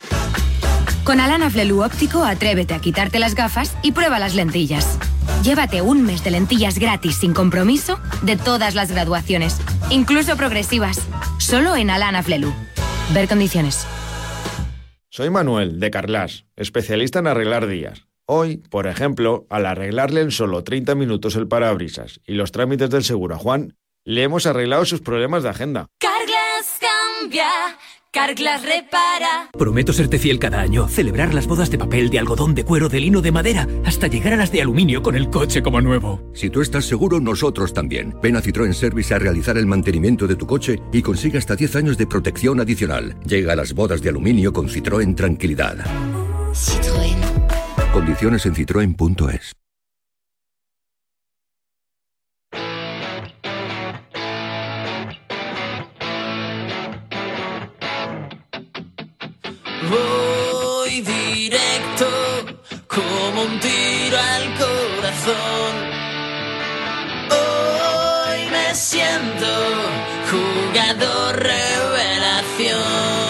Con Alana Flelu Óptico, atrévete a quitarte las gafas y prueba las lentillas. Llévate un mes de lentillas gratis sin compromiso de todas las graduaciones, incluso progresivas. Solo en Alana Flelu. Ver condiciones. Soy Manuel, de Carglass, especialista en arreglar días. Hoy, por ejemplo, al arreglarle en solo 30 minutos el parabrisas y los trámites del seguro a Juan, le hemos arreglado sus problemas de agenda. Carglass cambia, Carglass repara. Prometo serte fiel cada año, celebrar las bodas de papel, de algodón, de cuero, de lino, de madera, hasta llegar a las de aluminio con el coche como nuevo. Si tú estás seguro, nosotros también. Ven a Citroën Service a realizar el mantenimiento de tu coche y consigue hasta 10 años de protección adicional. Llega a las bodas de aluminio con Citroën Tranquilidad. Citroën. Condiciones en citroen.es. Voy directo como un tiro al corazón. Hoy me siento jugador revelación.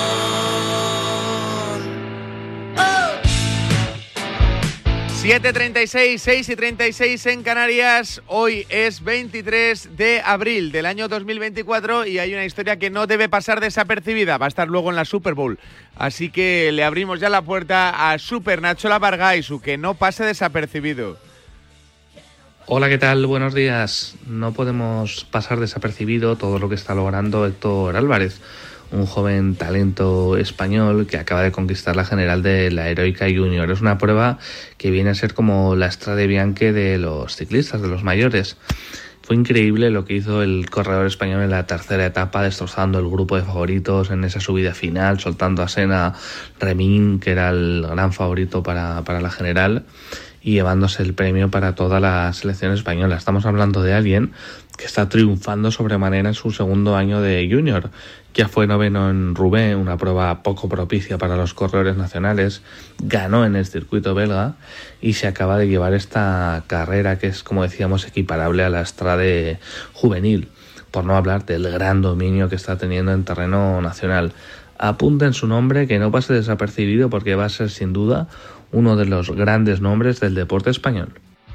7:36, 6:36 en Canarias. Hoy es 23 de abril del año 2024 y hay una historia que no debe pasar desapercibida. Va a estar luego en la Super Bowl. Así que le abrimos ya la puerta a Super Nacho Labargaisu, que no pase desapercibido. Hola, ¿qué tal? Buenos días. No podemos pasar desapercibido todo lo que está logrando Héctor Álvarez, un joven talento español que acaba de conquistar la general de la Heroica Junior. Es una prueba que viene a ser como la Strade Bianche de los ciclistas, de los mayores. Fue increíble lo que hizo el corredor español en la tercera etapa, destrozando el grupo de favoritos en esa subida final, soltando a Senna, Remín, que era el gran favorito para la general, y llevándose el premio para toda la selección española. Estamos hablando de alguien que está triunfando sobremanera en su segundo año de junior. Ya fue noveno en Roubaix, una prueba poco propicia para los corredores nacionales, ganó en el circuito belga y se acaba de llevar esta carrera que es, como decíamos, equiparable a la Strade juvenil, por no hablar del gran dominio que está teniendo en terreno nacional. Apunten su nombre, que no pase desapercibido, porque va a ser sin duda uno de los grandes nombres del deporte español.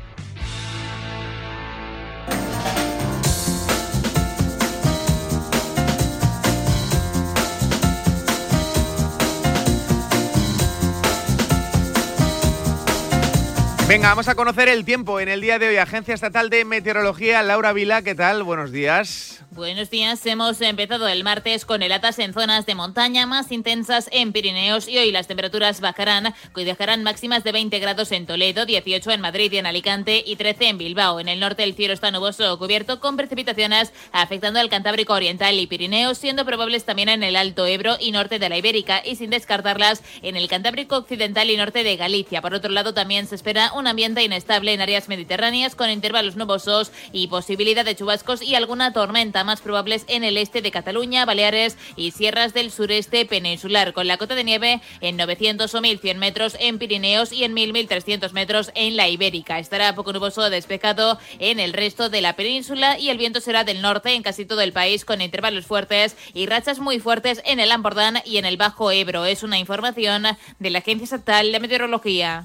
Venga, vamos a conocer el tiempo en el día de hoy. Agencia Estatal de Meteorología, Laura Vila, ¿qué tal? Buenos días. Buenos días, hemos empezado el martes con heladas en zonas de montaña más intensas en Pirineos y hoy las temperaturas bajarán, que dejarán máximas de 20 grados en Toledo, 18 en Madrid y en Alicante y 13 en Bilbao. En el norte el cielo está nuboso o cubierto con precipitaciones afectando al Cantábrico Oriental y Pirineos, siendo probables también en el Alto Ebro y norte de la Ibérica y sin descartarlas en el Cantábrico Occidental y norte de Galicia. Por otro lado, también se espera un ambiente inestable en áreas mediterráneas con intervalos nubosos y posibilidad de chubascos y alguna tormenta, más probables en el este de Cataluña, Baleares y sierras del sureste peninsular, con la cota de nieve en 900 o 1100 metros en Pirineos y en 1300 metros en la Ibérica. Estará poco nuboso o despejado en el resto de la península y el viento será del norte en casi todo el país, con intervalos fuertes y rachas muy fuertes en el Ampurdán y en el Bajo Ebro. Es una información de la Agencia Estatal de Meteorología.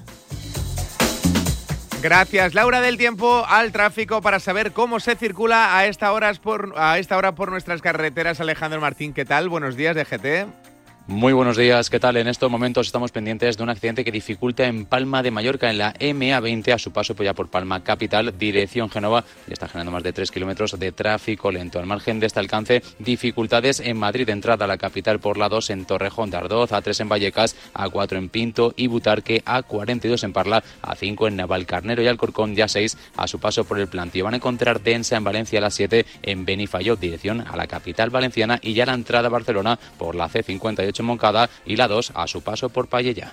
Gracias, Laura. Del tiempo al tráfico para saber cómo se circula a esta hora por nuestras carreteras. Alejandro Martín, ¿qué tal? Buenos días, DGT. Muy buenos días, ¿qué tal? En estos momentos estamos pendientes de un accidente que dificulta en Palma de Mallorca, en la MA20, a su paso ya por Palma Capital, dirección Génova, y está generando más de 3 kilómetros de tráfico lento. Al margen de este alcance, dificultades en Madrid, entrada a la capital por la 2 en Torrejón de Ardoz, A3 en Vallecas, A4 en Pinto y Butarque, A42 en Parla, A5 en Navalcarnero y Alcorcón, y A6 a su paso por el Plantío. Van a encontrar densa en Valencia a las 7 en Benifayó, dirección a la capital valenciana, y ya la entrada a Barcelona por la C58 en Moncada y la 2 a su paso por Pallejà.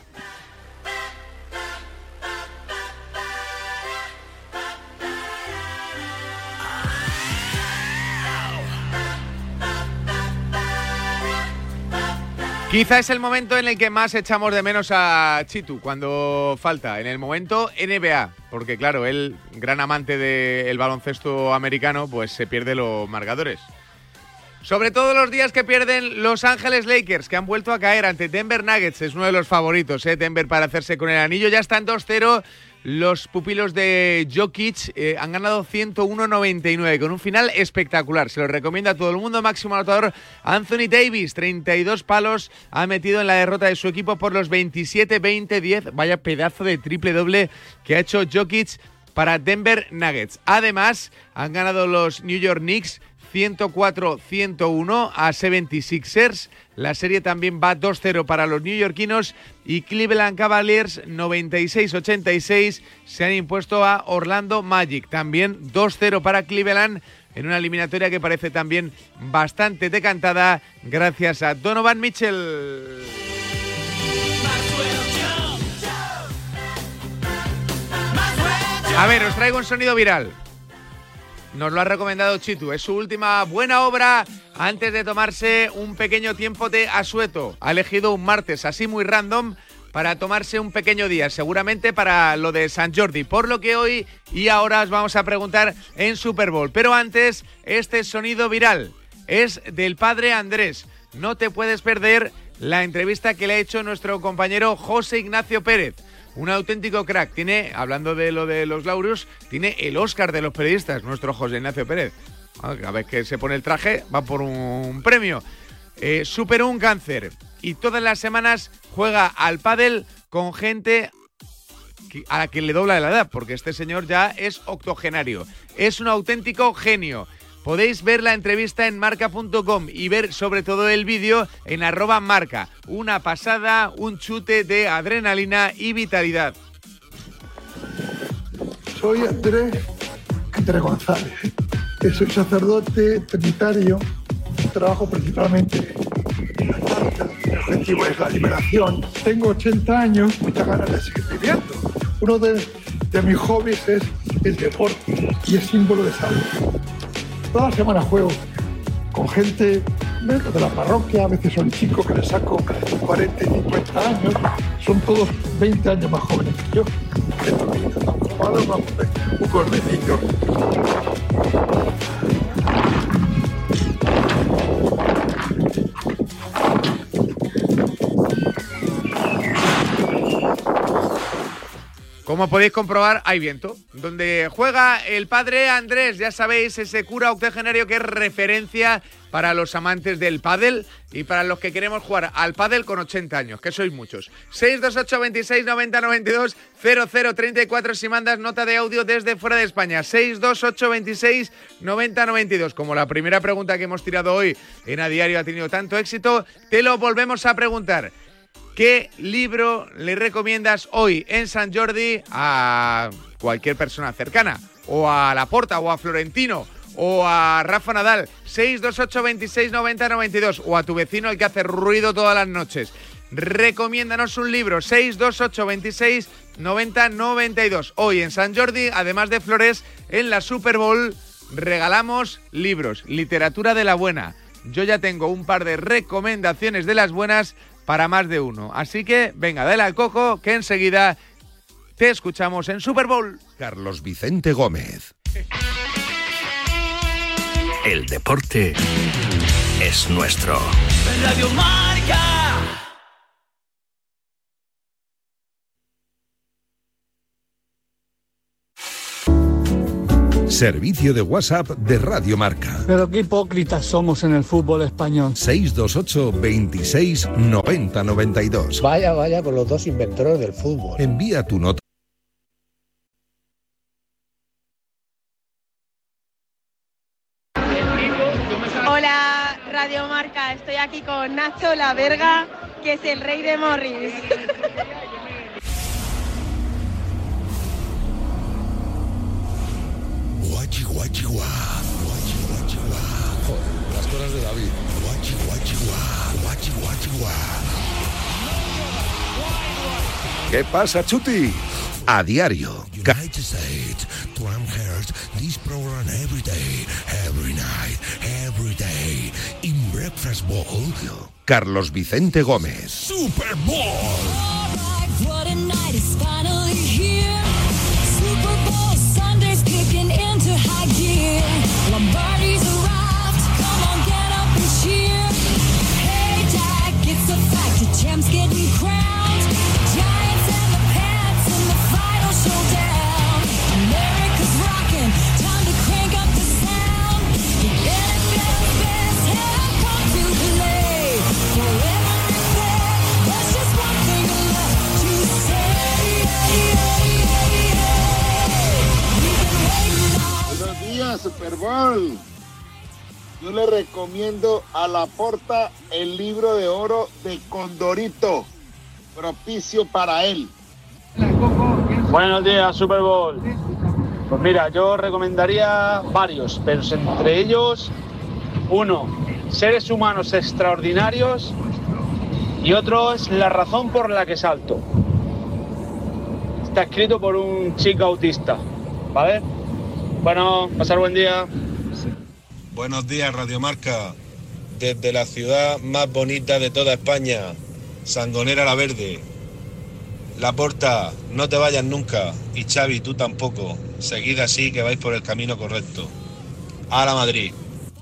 Quizá es el momento en el que más echamos de menos a Chitu, cuando falta, en el momento NBA, porque claro, él, gran amante del baloncesto americano, pues se pierde los marcadores. Sobre todo los días que pierden Los Ángeles Lakers, que han vuelto a caer ante Denver Nuggets. Es uno de los favoritos, Denver, para hacerse con el anillo. Ya están 2-0. Los pupilos de Jokic han ganado 101-99 con un final espectacular. Se lo recomiendo a todo el mundo. Máximo anotador Anthony Davis, 32 palos ha metido en la derrota de su equipo por los 27-20-10. Vaya pedazo de triple doble que ha hecho Jokic para Denver Nuggets. Además, han ganado los New York Knicks 104-101 a 76ers. La serie también va 2-0 para los neoyorquinos y Cleveland Cavaliers 96-86 se han impuesto a Orlando Magic. También 2-0 para Cleveland en una eliminatoria que parece también bastante decantada gracias a Donovan Mitchell. A ver, os traigo un sonido viral. Nos lo ha recomendado Chitu. Es su última buena obra antes de tomarse un pequeño tiempo de asueto. Ha elegido un martes así muy random para tomarse un pequeño día, seguramente para lo de Sant Jordi, por lo que hoy y ahora os vamos a preguntar en Super Bowl. Pero antes, este sonido viral es del padre Andrés. No te puedes perder la entrevista que le ha hecho nuestro compañero José Ignacio Pérez. Un auténtico crack. Tiene, hablando de lo de los Laureus, tiene el Oscar de los periodistas, nuestro José Ignacio Pérez. Cada vez que se pone el traje va por un premio. Superó un cáncer y todas las semanas juega al pádel con gente a la que le dobla la edad, porque este señor ya es octogenario. Es un auténtico genio. Podéis ver la entrevista en marca.com y ver sobre todo el vídeo en @marca. Una pasada, un chute de adrenalina y vitalidad. Soy Andrés González, soy sacerdote trinitario, trabajo principalmente en la carta, el objetivo es la liberación. Tengo 80 años, muchas ganas de seguir viviendo. Uno de mis hobbies es el deporte y es símbolo de salud. Toda la semana juego con gente de la parroquia, a veces son chicos que les saco 40 y 50 años, son todos 20 años más jóvenes que yo. Un gordecito. Como podéis comprobar, hay viento. Donde juega el padre Andrés, ya sabéis, ese cura octogenario que es referencia para los amantes del pádel y para los que queremos jugar al pádel con 80 años, que sois muchos. 628 26 90 92 00 34 si mandas nota de audio desde fuera de España. 628 26 90 92. Como la primera pregunta que hemos tirado hoy en A Diario ha tenido tanto éxito, te lo volvemos a preguntar. ¿Qué libro le recomiendas hoy en Sant Jordi a cualquier persona cercana? O a Laporta, o a Florentino, o a Rafa Nadal. 628 26 90 92. O a tu vecino, el que hace ruido todas las noches. Recomiéndanos un libro. 628 26 90 92. Hoy en Sant Jordi, además de flores, en la Super Bowl regalamos libros. Literatura de la buena. Yo ya tengo un par de recomendaciones de las buenas para más de uno. Así que, venga, dale al coco, que enseguida te escuchamos en Super Bowl. Carlos Vicente Gómez. El deporte es nuestro. Radio Marca. Servicio de WhatsApp de Radio Marca. Pero qué hipócritas somos en el fútbol español. 628 26 90 92. Vaya, con los dos inventores del fútbol. Envía tu nota. Hola, Radio Marca. Estoy aquí con Nacho La Verga, que es el rey de Morris. Guachi, guachi, guá. Guachi, guachi, guá. Joder, las cosas de David. Guachi, guachi, guá. Guachi, guachi, guá. ¿Qué pasa, Chuti? A diario. This program every day, every night, every day. In Breakfast Bowl. Carlos Vicente Gómez. Super Bowl. What a night is finally here. Super Bowl Sunday's kicking into high gear. Lombardi's arrived. Come on, get up and cheer. Hey, Jack, it's a fact. The champ's getting crowned. Giants and the Pats in the final showdown. America's rocking. Time to crank up the sound. The NFL's best have come to play. Forever and there, there's just one thing left to say. Buenos días, Super Bowl. Yo le recomiendo a Laporta el libro de oro de Condorito, propicio para él. Buenos días, Super Bowl. Pues mira, yo recomendaría varios, pero entre ellos, uno, Seres humanos extraordinarios, y otro es La razón por la que salto. Está escrito por un chico autista, ¿vale? Bueno, pasar buen día. Buenos días, Radio Marca. Desde la ciudad más bonita de toda España, Sangonera la Verde. Laporta, no te vayas nunca. Y Xavi, tú tampoco. Seguid así que vais por el camino correcto. ¡A la Madrid!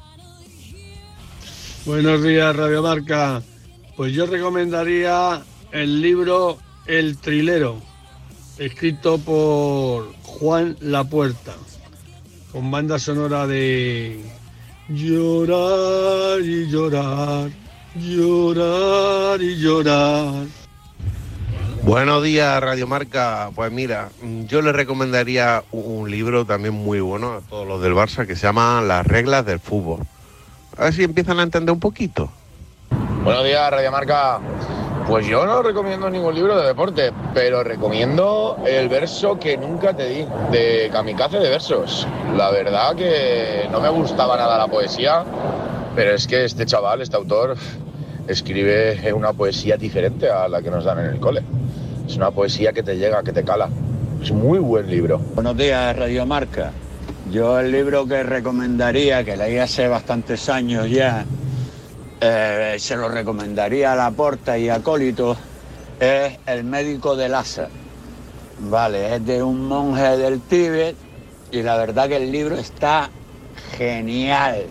Buenos días, Radio Marca. Pues yo recomendaría el libro El Trilero, escrito por Juan Lapuerta, con banda sonora de Llorar y llorar, llorar y llorar. Buenos días, Radio Marca. Pues mira, yo le recomendaría un libro también muy bueno a todos los del Barça que se llama Las reglas del fútbol. A ver si empiezan a entender un poquito. Buenos días, Radio Marca. Pues yo no recomiendo ningún libro de deporte, pero recomiendo El verso que nunca te di, de Kamikaze de Versos. La verdad que no me gustaba nada la poesía, pero es que este chaval, este autor, escribe una poesía diferente a la que nos dan en el cole. Es una poesía que te llega, que te cala. Es muy buen libro. Buenos días, Radio Marca. Yo el libro que recomendaría, que leí hace bastantes años ya, se lo recomendaría a Laporta y a Acólito, es El médico de Lhasa. Vale, es de un monje del Tíbet y la verdad que el libro está genial.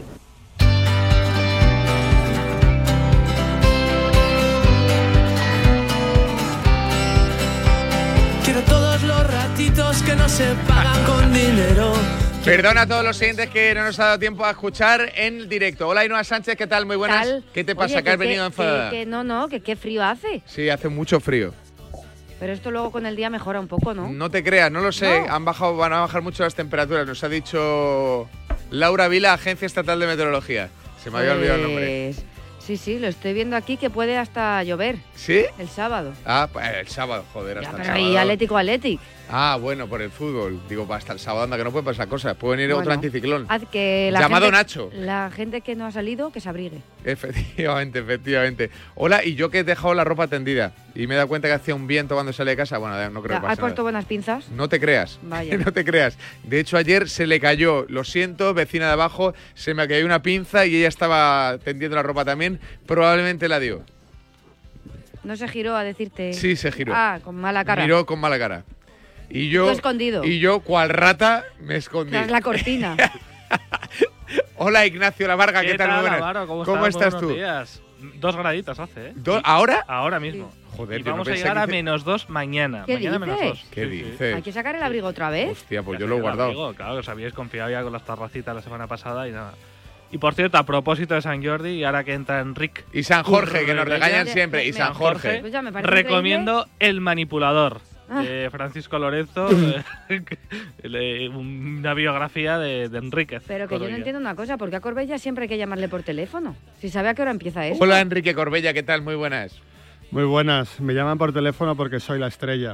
Quiero todos los ratitos que no se pagan con dinero. Perdona a todos los siguientes que no nos ha dado tiempo a escuchar en directo. Hola, Ainhoa Sánchez, ¿qué tal? Muy buenas. ¿Tal? ¿Qué te pasa? Oye, ¿Que has venido enfadada? Que qué frío hace. Sí, hace mucho frío. Pero esto luego con el día mejora un poco, ¿no? No te creas, no lo sé. No. Van a bajar mucho las temperaturas. Nos ha dicho Laura Vila, Agencia Estatal de Meteorología. Se me había olvidado el nombre. Sí, lo estoy viendo aquí que puede hasta llover. ¿Sí? El sábado. Ah, pues el sábado, joder, hasta el sábado. Pero ahí Athletic. Ah, bueno, por el fútbol. Digo, hasta el sábado anda que no puede pasar cosas. Puede venir otro anticiclón. Haz que la llamado gente, Nacho. La gente que no ha salido, que se abrigue. Efectivamente. Hola, y yo que he dejado la ropa tendida y me he dado cuenta que hacía un viento cuando salí de casa. Bueno, no creo que pase ¿Has puesto nada. buenas pinzas? No te creas. Vaya. No te creas. De hecho, ayer se le cayó, lo siento, vecina de abajo, se me cayó una pinza y ella estaba tendiendo la ropa también. Probablemente la dio. ¿No se giró a decirte? Sí, se giró. Ah, con mala cara. Miró con mala cara. Y yo, tú escondido. Y yo, cual rata, me escondí. Tras la cortina. Hola, Ignacio Lavarga, ¿qué tal? Muy buenas. Álvaro, ¿Cómo estás tú? Buenos días. 2 graditos hace, ¿eh? ¿Ahora? Ahora mismo. Joder, y vamos a llegar a -2 mañana. ¿Qué mañana dices? ¿Qué dices? ¿Hay que sacar el abrigo otra vez? Hostia, pues yo lo he guardado. Abrigo, claro, que os habíais confiado ya con las terracitas la semana pasada y nada. Y por cierto, a propósito de San Jordi, y ahora que entra Enric. Y San Jorge, que nos regañan siempre. Y San Jorge. Pues ya me parece recomiendo El Manipulador, de Francisco Lorenzo. Una biografía de Enríquez. Pero que yo no entiendo una cosa, ¿por qué a Corbella siempre hay que llamarle por teléfono? Si sabe a qué hora empieza eso. Hola, Enrique Corbella, ¿qué tal? Muy buenas. Muy buenas. Me llaman por teléfono porque soy la estrella.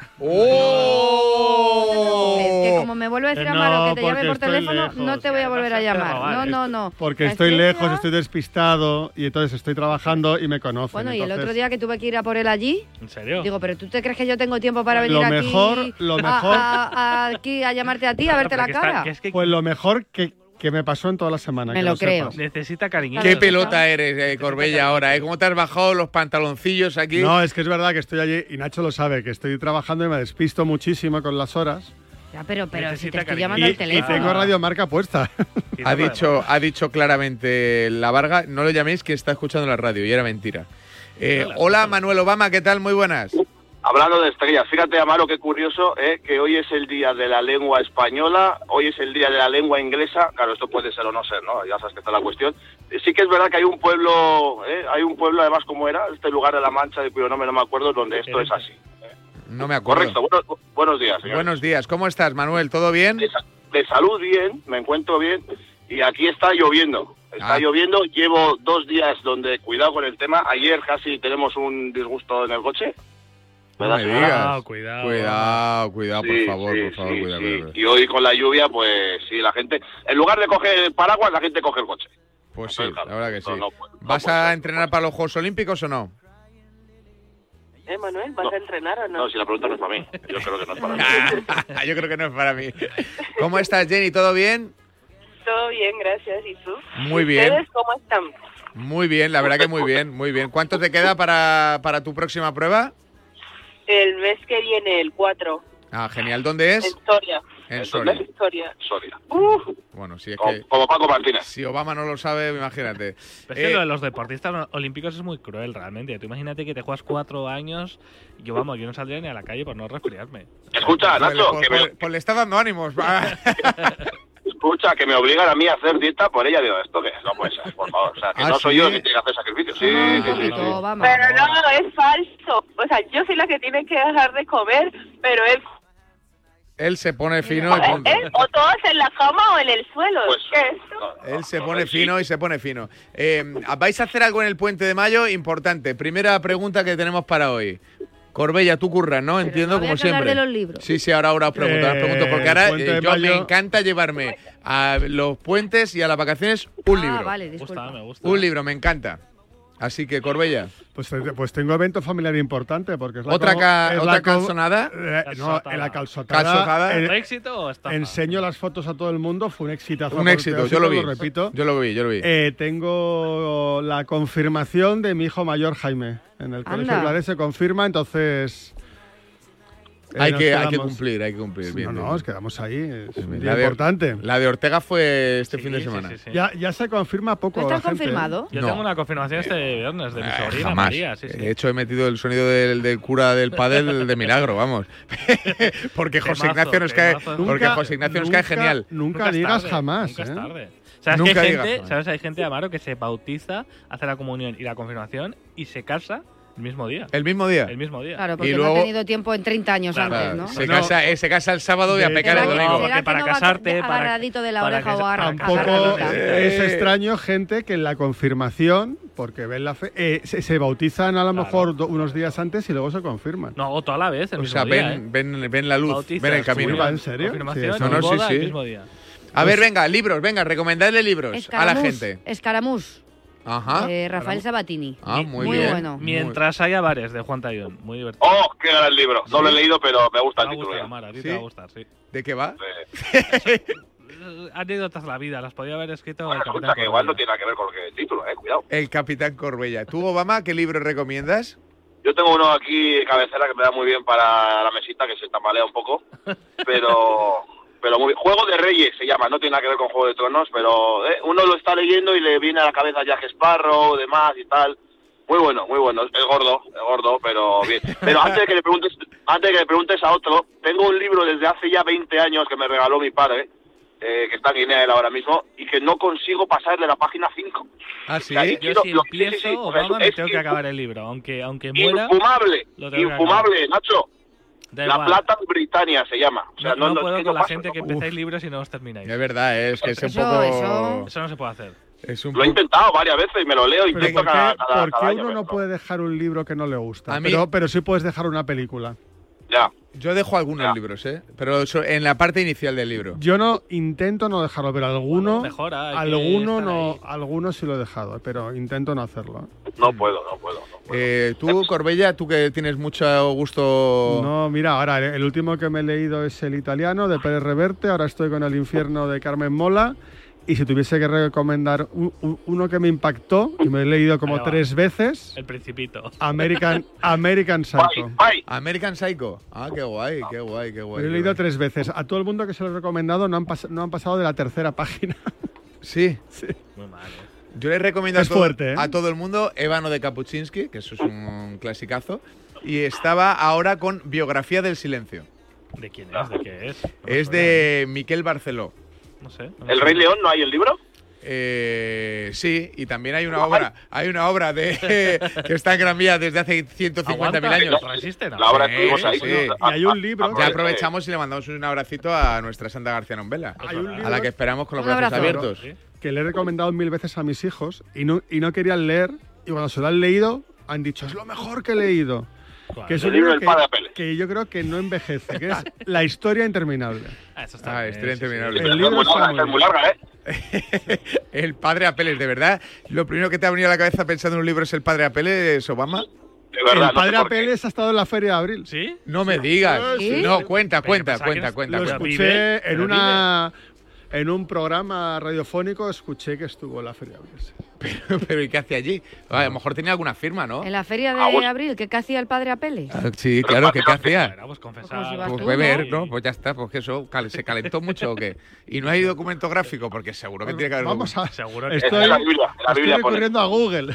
¡Oh! Es que como me vuelve a decir Amaro que te llame por teléfono, lejos. No te voy a volver a llamar. No. Porque estoy lejos, estoy despistado y entonces estoy trabajando y me conocen. Bueno, entonces... y el otro día que tuve que ir a por él allí. ¿En serio? Digo, ¿pero tú te crees que yo tengo tiempo para venir lo mejor aquí a llamarte a ti, a verte la cara? Pues lo mejor que me pasó en toda la semana. Me lo creo. Sepas. Necesita cariño. Qué pelota eres, Corbella, ahora, ¿eh? ¿Cómo te has bajado los pantaloncillos aquí? No, es que es verdad que estoy allí, y Nacho lo sabe, que estoy trabajando y me despisto muchísimo con las horas. Ya, pero si te estoy llamando al teléfono. Y tengo Radio Marca puesta. Ha dicho claramente la Varga, no lo llaméis que está escuchando la radio, y era mentira. Hola, Manuel Obama, ¿qué tal? Muy buenas. Hablando de estrellas, fíjate, Amaro, qué curioso, que hoy es el día de la lengua española, hoy es el día de la lengua inglesa. Claro, esto puede ser o no ser, ¿no? Ya sabes que está la cuestión. Sí que es verdad que hay un pueblo además, como era, este lugar de La Mancha, de cuyo nombre no me acuerdo, donde esto es así. No me acuerdo. Correcto, buenos días, señor. Buenos días, ¿cómo estás, Manuel? ¿Todo bien? De salud bien, me encuentro bien, y aquí está lloviendo. Está lloviendo, llevo 2 días donde, cuidado con el tema, ayer casi tenemos un disgusto en el coche. No me digas. Cuidado, por favor, cuidado. Y hoy con la lluvia, pues sí, la gente, en lugar de coger el paraguas, la gente coge el coche. Pues sí, la verdad que sí. ¿Vas a entrenar para los Juegos Olímpicos o no? Manuel, ¿vas a entrenar o no? No, si la pregunta no es para mí. Yo creo que no es para mí. Yo creo que no es para mí. ¿Cómo estás, Jenny? ¿Todo bien? Todo bien, gracias. ¿Y tú? Muy bien. ¿Ustedes cómo están? Muy bien, la verdad que muy bien. ¿Cuánto te queda para tu próxima prueba? el mes que viene, el 4. Ah, genial. ¿Dónde es? En Soria. En Soria. Soria. Bueno, si es como Paco Martínez. Si Obama no lo sabe, imagínate. Pero es que lo de los deportistas olímpicos es muy cruel, realmente. Tú imagínate que te juegas 4 años y yo no saldría ni a la calle por no resfriarme. Escucha, Nacho, pues le está dando ánimos. Escucha, que me obligan a mí a hacer dieta por ella. Digo, ¿esto qué? No puede ser, por favor. O sea, que no soy yo el que tiene que hacer sacrificios. Sí. Pero no, es falso. O sea, yo soy la que tiene que dejar de comer, pero él se pone fino y punto. O todos en la cama o en el suelo. Pues, ¿Qué es esto? Él se pone fino y se pone fino. ¿Vais a hacer algo en el Puente de Mayo? Importante. Primera pregunta que tenemos para hoy. Corbella, tú curras, ¿no? Entiendo, como siempre. De los libros. Sí, ahora os pregunto, porque ahora me encanta llevarme a los puentes y a las vacaciones un libro. Vale, disculpa. Me gusta. Un libro, me encanta. Así que, Corbella. Pues tengo evento familiar importante, porque es la ¿Otra calzonada? No, en la calzotada. ¿Fue éxito o estafa? Enseño las fotos a todo el mundo, fue un exitazo. Un éxito, yo lo vi. Lo repito. Yo lo vi. Tengo la confirmación de mi hijo mayor, Jaime. En el Colegio Blaret se confirma, entonces... Hay que cumplir, bien. No, nos quedamos ahí, es un día importante. La de Ortega fue este fin de semana. Sí. Ya se confirma poco. ¿No está confirmado? Yo tengo una confirmación este viernes de mi sobrina jamás. María. Sí. De hecho, he metido el sonido del cura del pádel de milagro, vamos. Porque José Ignacio nos cae genial. Nunca digas jamás. Nunca es tarde. ¿Sabes? Hay gente, Amaro, que se bautiza, hace la comunión y la confirmación y se casa el mismo día. ¿El mismo día? El mismo día. Claro, porque luego, no ha tenido tiempo en 30 años antes, ¿no? Se casa el sábado y a pecar el domingo. Porque para casarte... agarradito de la oreja o tampoco es extraño gente que en la confirmación, porque ven la fe, se bautizan a lo mejor unos días antes y luego se confirman. No, o toda la vez, el mismo día. Ven la luz, ven el camino. ¿En serio? Confirmación y boda el mismo día. A ver, libros, recomendadle libros a la gente. Escaramuz. Ajá. Rafael Sabatini. Muy bien. Bueno. Mientras haya bares, de Juan Tayón. Muy divertido. ¡Oh, qué gran libro! No lo he leído, pero me gusta el título. A ti te va a gustar, sí. ¿De qué va? Anécdotas de la vida, las podía haber escrito el Capitán Corbella. Que igual no tiene nada que ver con el título, cuidado. El Capitán Corbella. ¿Tú, Obama, qué libro recomiendas? Yo tengo uno aquí de cabecera que me da muy bien para la mesita, que se tambalea un poco, pero muy bien. Juego de Reyes se llama, no tiene nada que ver con Juego de Tronos, pero uno lo está leyendo y le viene a la cabeza Jack Sparrow, demás y tal. Muy bueno. Es gordo, pero bien. Pero antes de que le preguntes a otro, tengo un libro desde hace ya 20 años que me regaló mi padre, que está en Guinea él ahora mismo, y que no consigo pasar de la página 5. ¿Ah, sí? O sea, yo si empiezo, Obama, me tengo que acabar el libro, aunque muera... Infumable, Nacho. La Plata Britannia se llama. O sea, no puedo con la gente que empezáis libros y no os termináis. Es verdad, es que es un poco... Eso no se puede hacer. Lo he intentado varias veces y me lo leo y intento cada ¿por qué año, uno no puede dejar un libro que no le gusta? A mí, pero sí puedes dejar una película. Ya. Yo dejo algunos libros, pero en la parte inicial del libro. Yo intento no dejarlo, pero algunos sí lo he dejado, pero intento no hacerlo. No puedo. Tú, Corbella, tú que tienes mucho gusto... No, mira, ahora el último que me he leído es El italiano, de Pérez Reverte, ahora estoy con El infierno, de Carmen Mola. Y si tuviese que recomendar uno que me impactó, y me he leído como 3 veces... El Principito. American Psycho. American Psycho. Ah, qué guay. Me lo he leído 3 veces. A todo el mundo que se lo he recomendado no han pasado de la 3ª página. Sí. Muy mal, Yo le recomiendo a todo el mundo Ébano de Kapuscinski, que eso es un clasicazo. Y estaba ahora con Biografía del silencio. ¿De quién es? ¿De qué es? Es de Miquel Barceló. No sé. ¿El Rey León no hay el libro? Sí, y también hay una obra que está en Gran Vía desde hace 150.000 años. ¿Resiste? La obra estuvimos ahí. Sí. Y hay un libro. Ya aprovechamos y le mandamos un abracito a nuestra Santa García Nombela, a la que esperamos con los brazos abiertos. Que le he recomendado 1000 veces a mis hijos y no querían leer, y cuando se lo han leído han dicho, es lo mejor que he leído. Que es un libro que yo creo que no envejece, que es La historia interminable. Historia interminable. El libro está muy larga, El padre Apeles, de verdad. Lo primero que te ha venido a la cabeza pensando en un libro es El padre Apeles, Obama. De verdad, el padre Apeles ha estado en la Feria de Abril. ¿Sí? No me digas. ¿Sí? No, cuenta. Lo escuché en un programa radiofónico, escuché que estuvo en la Feria de Abril. Pero ¿y qué hacía allí? A lo mejor tenía alguna firma, ¿no? En la feria de abril, ¿qué hacía el padre Apele? Sí, claro, ¿qué hacía? Pues confesar. Pues beber, ¿no? Pues ya está, pues que eso, ¿se calentó mucho o qué? Y no hay documento gráfico, porque seguro que tiene que haber... Vamos a... Seguro que estoy Biblia recurriendo a Google.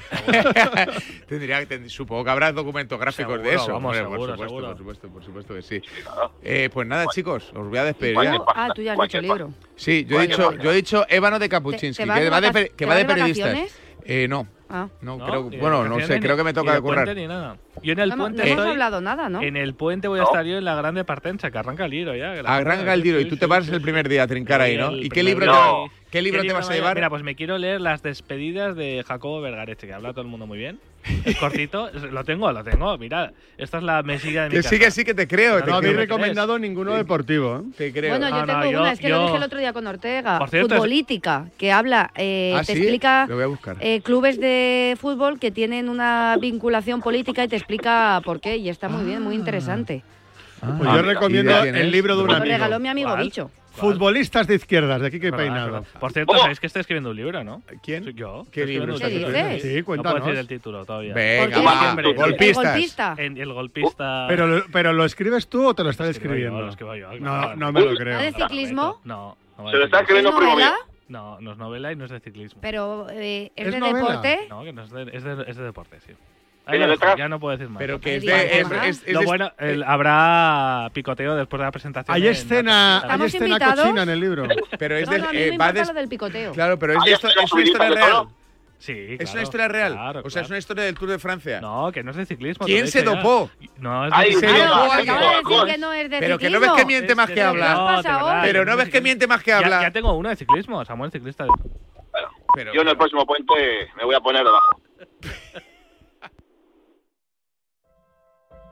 Supongo que habrá documentos gráficos Seguro, de eso. vamos, Hombre, seguro. por supuesto que sí. Pues nada, chicos, os voy a despedir ya. Tú ya has dicho libro. Sí, yo he dicho Ébano de Kapuczynski, que va de periodistas. No. No, creo, bueno, no sé, creo que me toca de currar. Yo en el puente no hemos hablado nada, ¿no? En el puente voy a estar yo en la Grande Partenza, que arranca el Giro ya. Arranca el Giro y tú te vas el primer día a trincar ahí, ¿no? ¿Y qué libro te vas a llevar? Mira, pues me quiero leer las despedidas de Jacobo Vergareche, que habla todo el mundo muy bien. Es cortito, lo tengo. Mira, esta es la mesilla de mi casa. Que sí, que te creo. No habéis recomendado ninguno deportivo, ¿eh? Te creo. Bueno, yo tengo una, es que lo dije el otro día con Ortega. Futbolítica, que habla, te explica clubes de fútbol que tienen una vinculación política y te explica por qué. Y está muy bien, muy interesante. Pues yo recomiendo el libro de un amigo. Lo regaló mi amigo Bicho. Futbolistas de izquierdas, de aquí que peinado. Por cierto, sabéis que estoy escribiendo un libro, ¿no? ¿Quién? Yo. ¿Qué libro estás escribiendo? Sí, cuéntanos. No puedo decir el título todavía. Venga, va. Golpistas. El golpista. ¿Pero lo escribes tú o te lo estás escribiendo? Lo escribo yo. No me lo creo. ¿De ciclismo? No. Se lo está escribiendo primo mío. No, no es novela y no es de ciclismo. Pero, ¿es de novela? deporte? No, que no es de deporte, sí. Ya no puedo decir más. Pero que lo bueno, habrá picoteo después de la presentación. Hay escena cochina en el libro. Pero es no, a mí me importa lo del picoteo. Claro, pero es una historia real. Sí, claro, es una historia real. Claro, o sea, es una historia del Tour de Francia. No, que no es de ciclismo. ¿Quién se dopó? No, es de ciclismo. Acaba de decir que no es de pero ciclismo. que no ves que miente más que habla. Pero no ves que miente más que habla. Ya tengo uno de ciclismo, Samuel ciclista. Pero yo en el próximo puente me voy a poner debajo.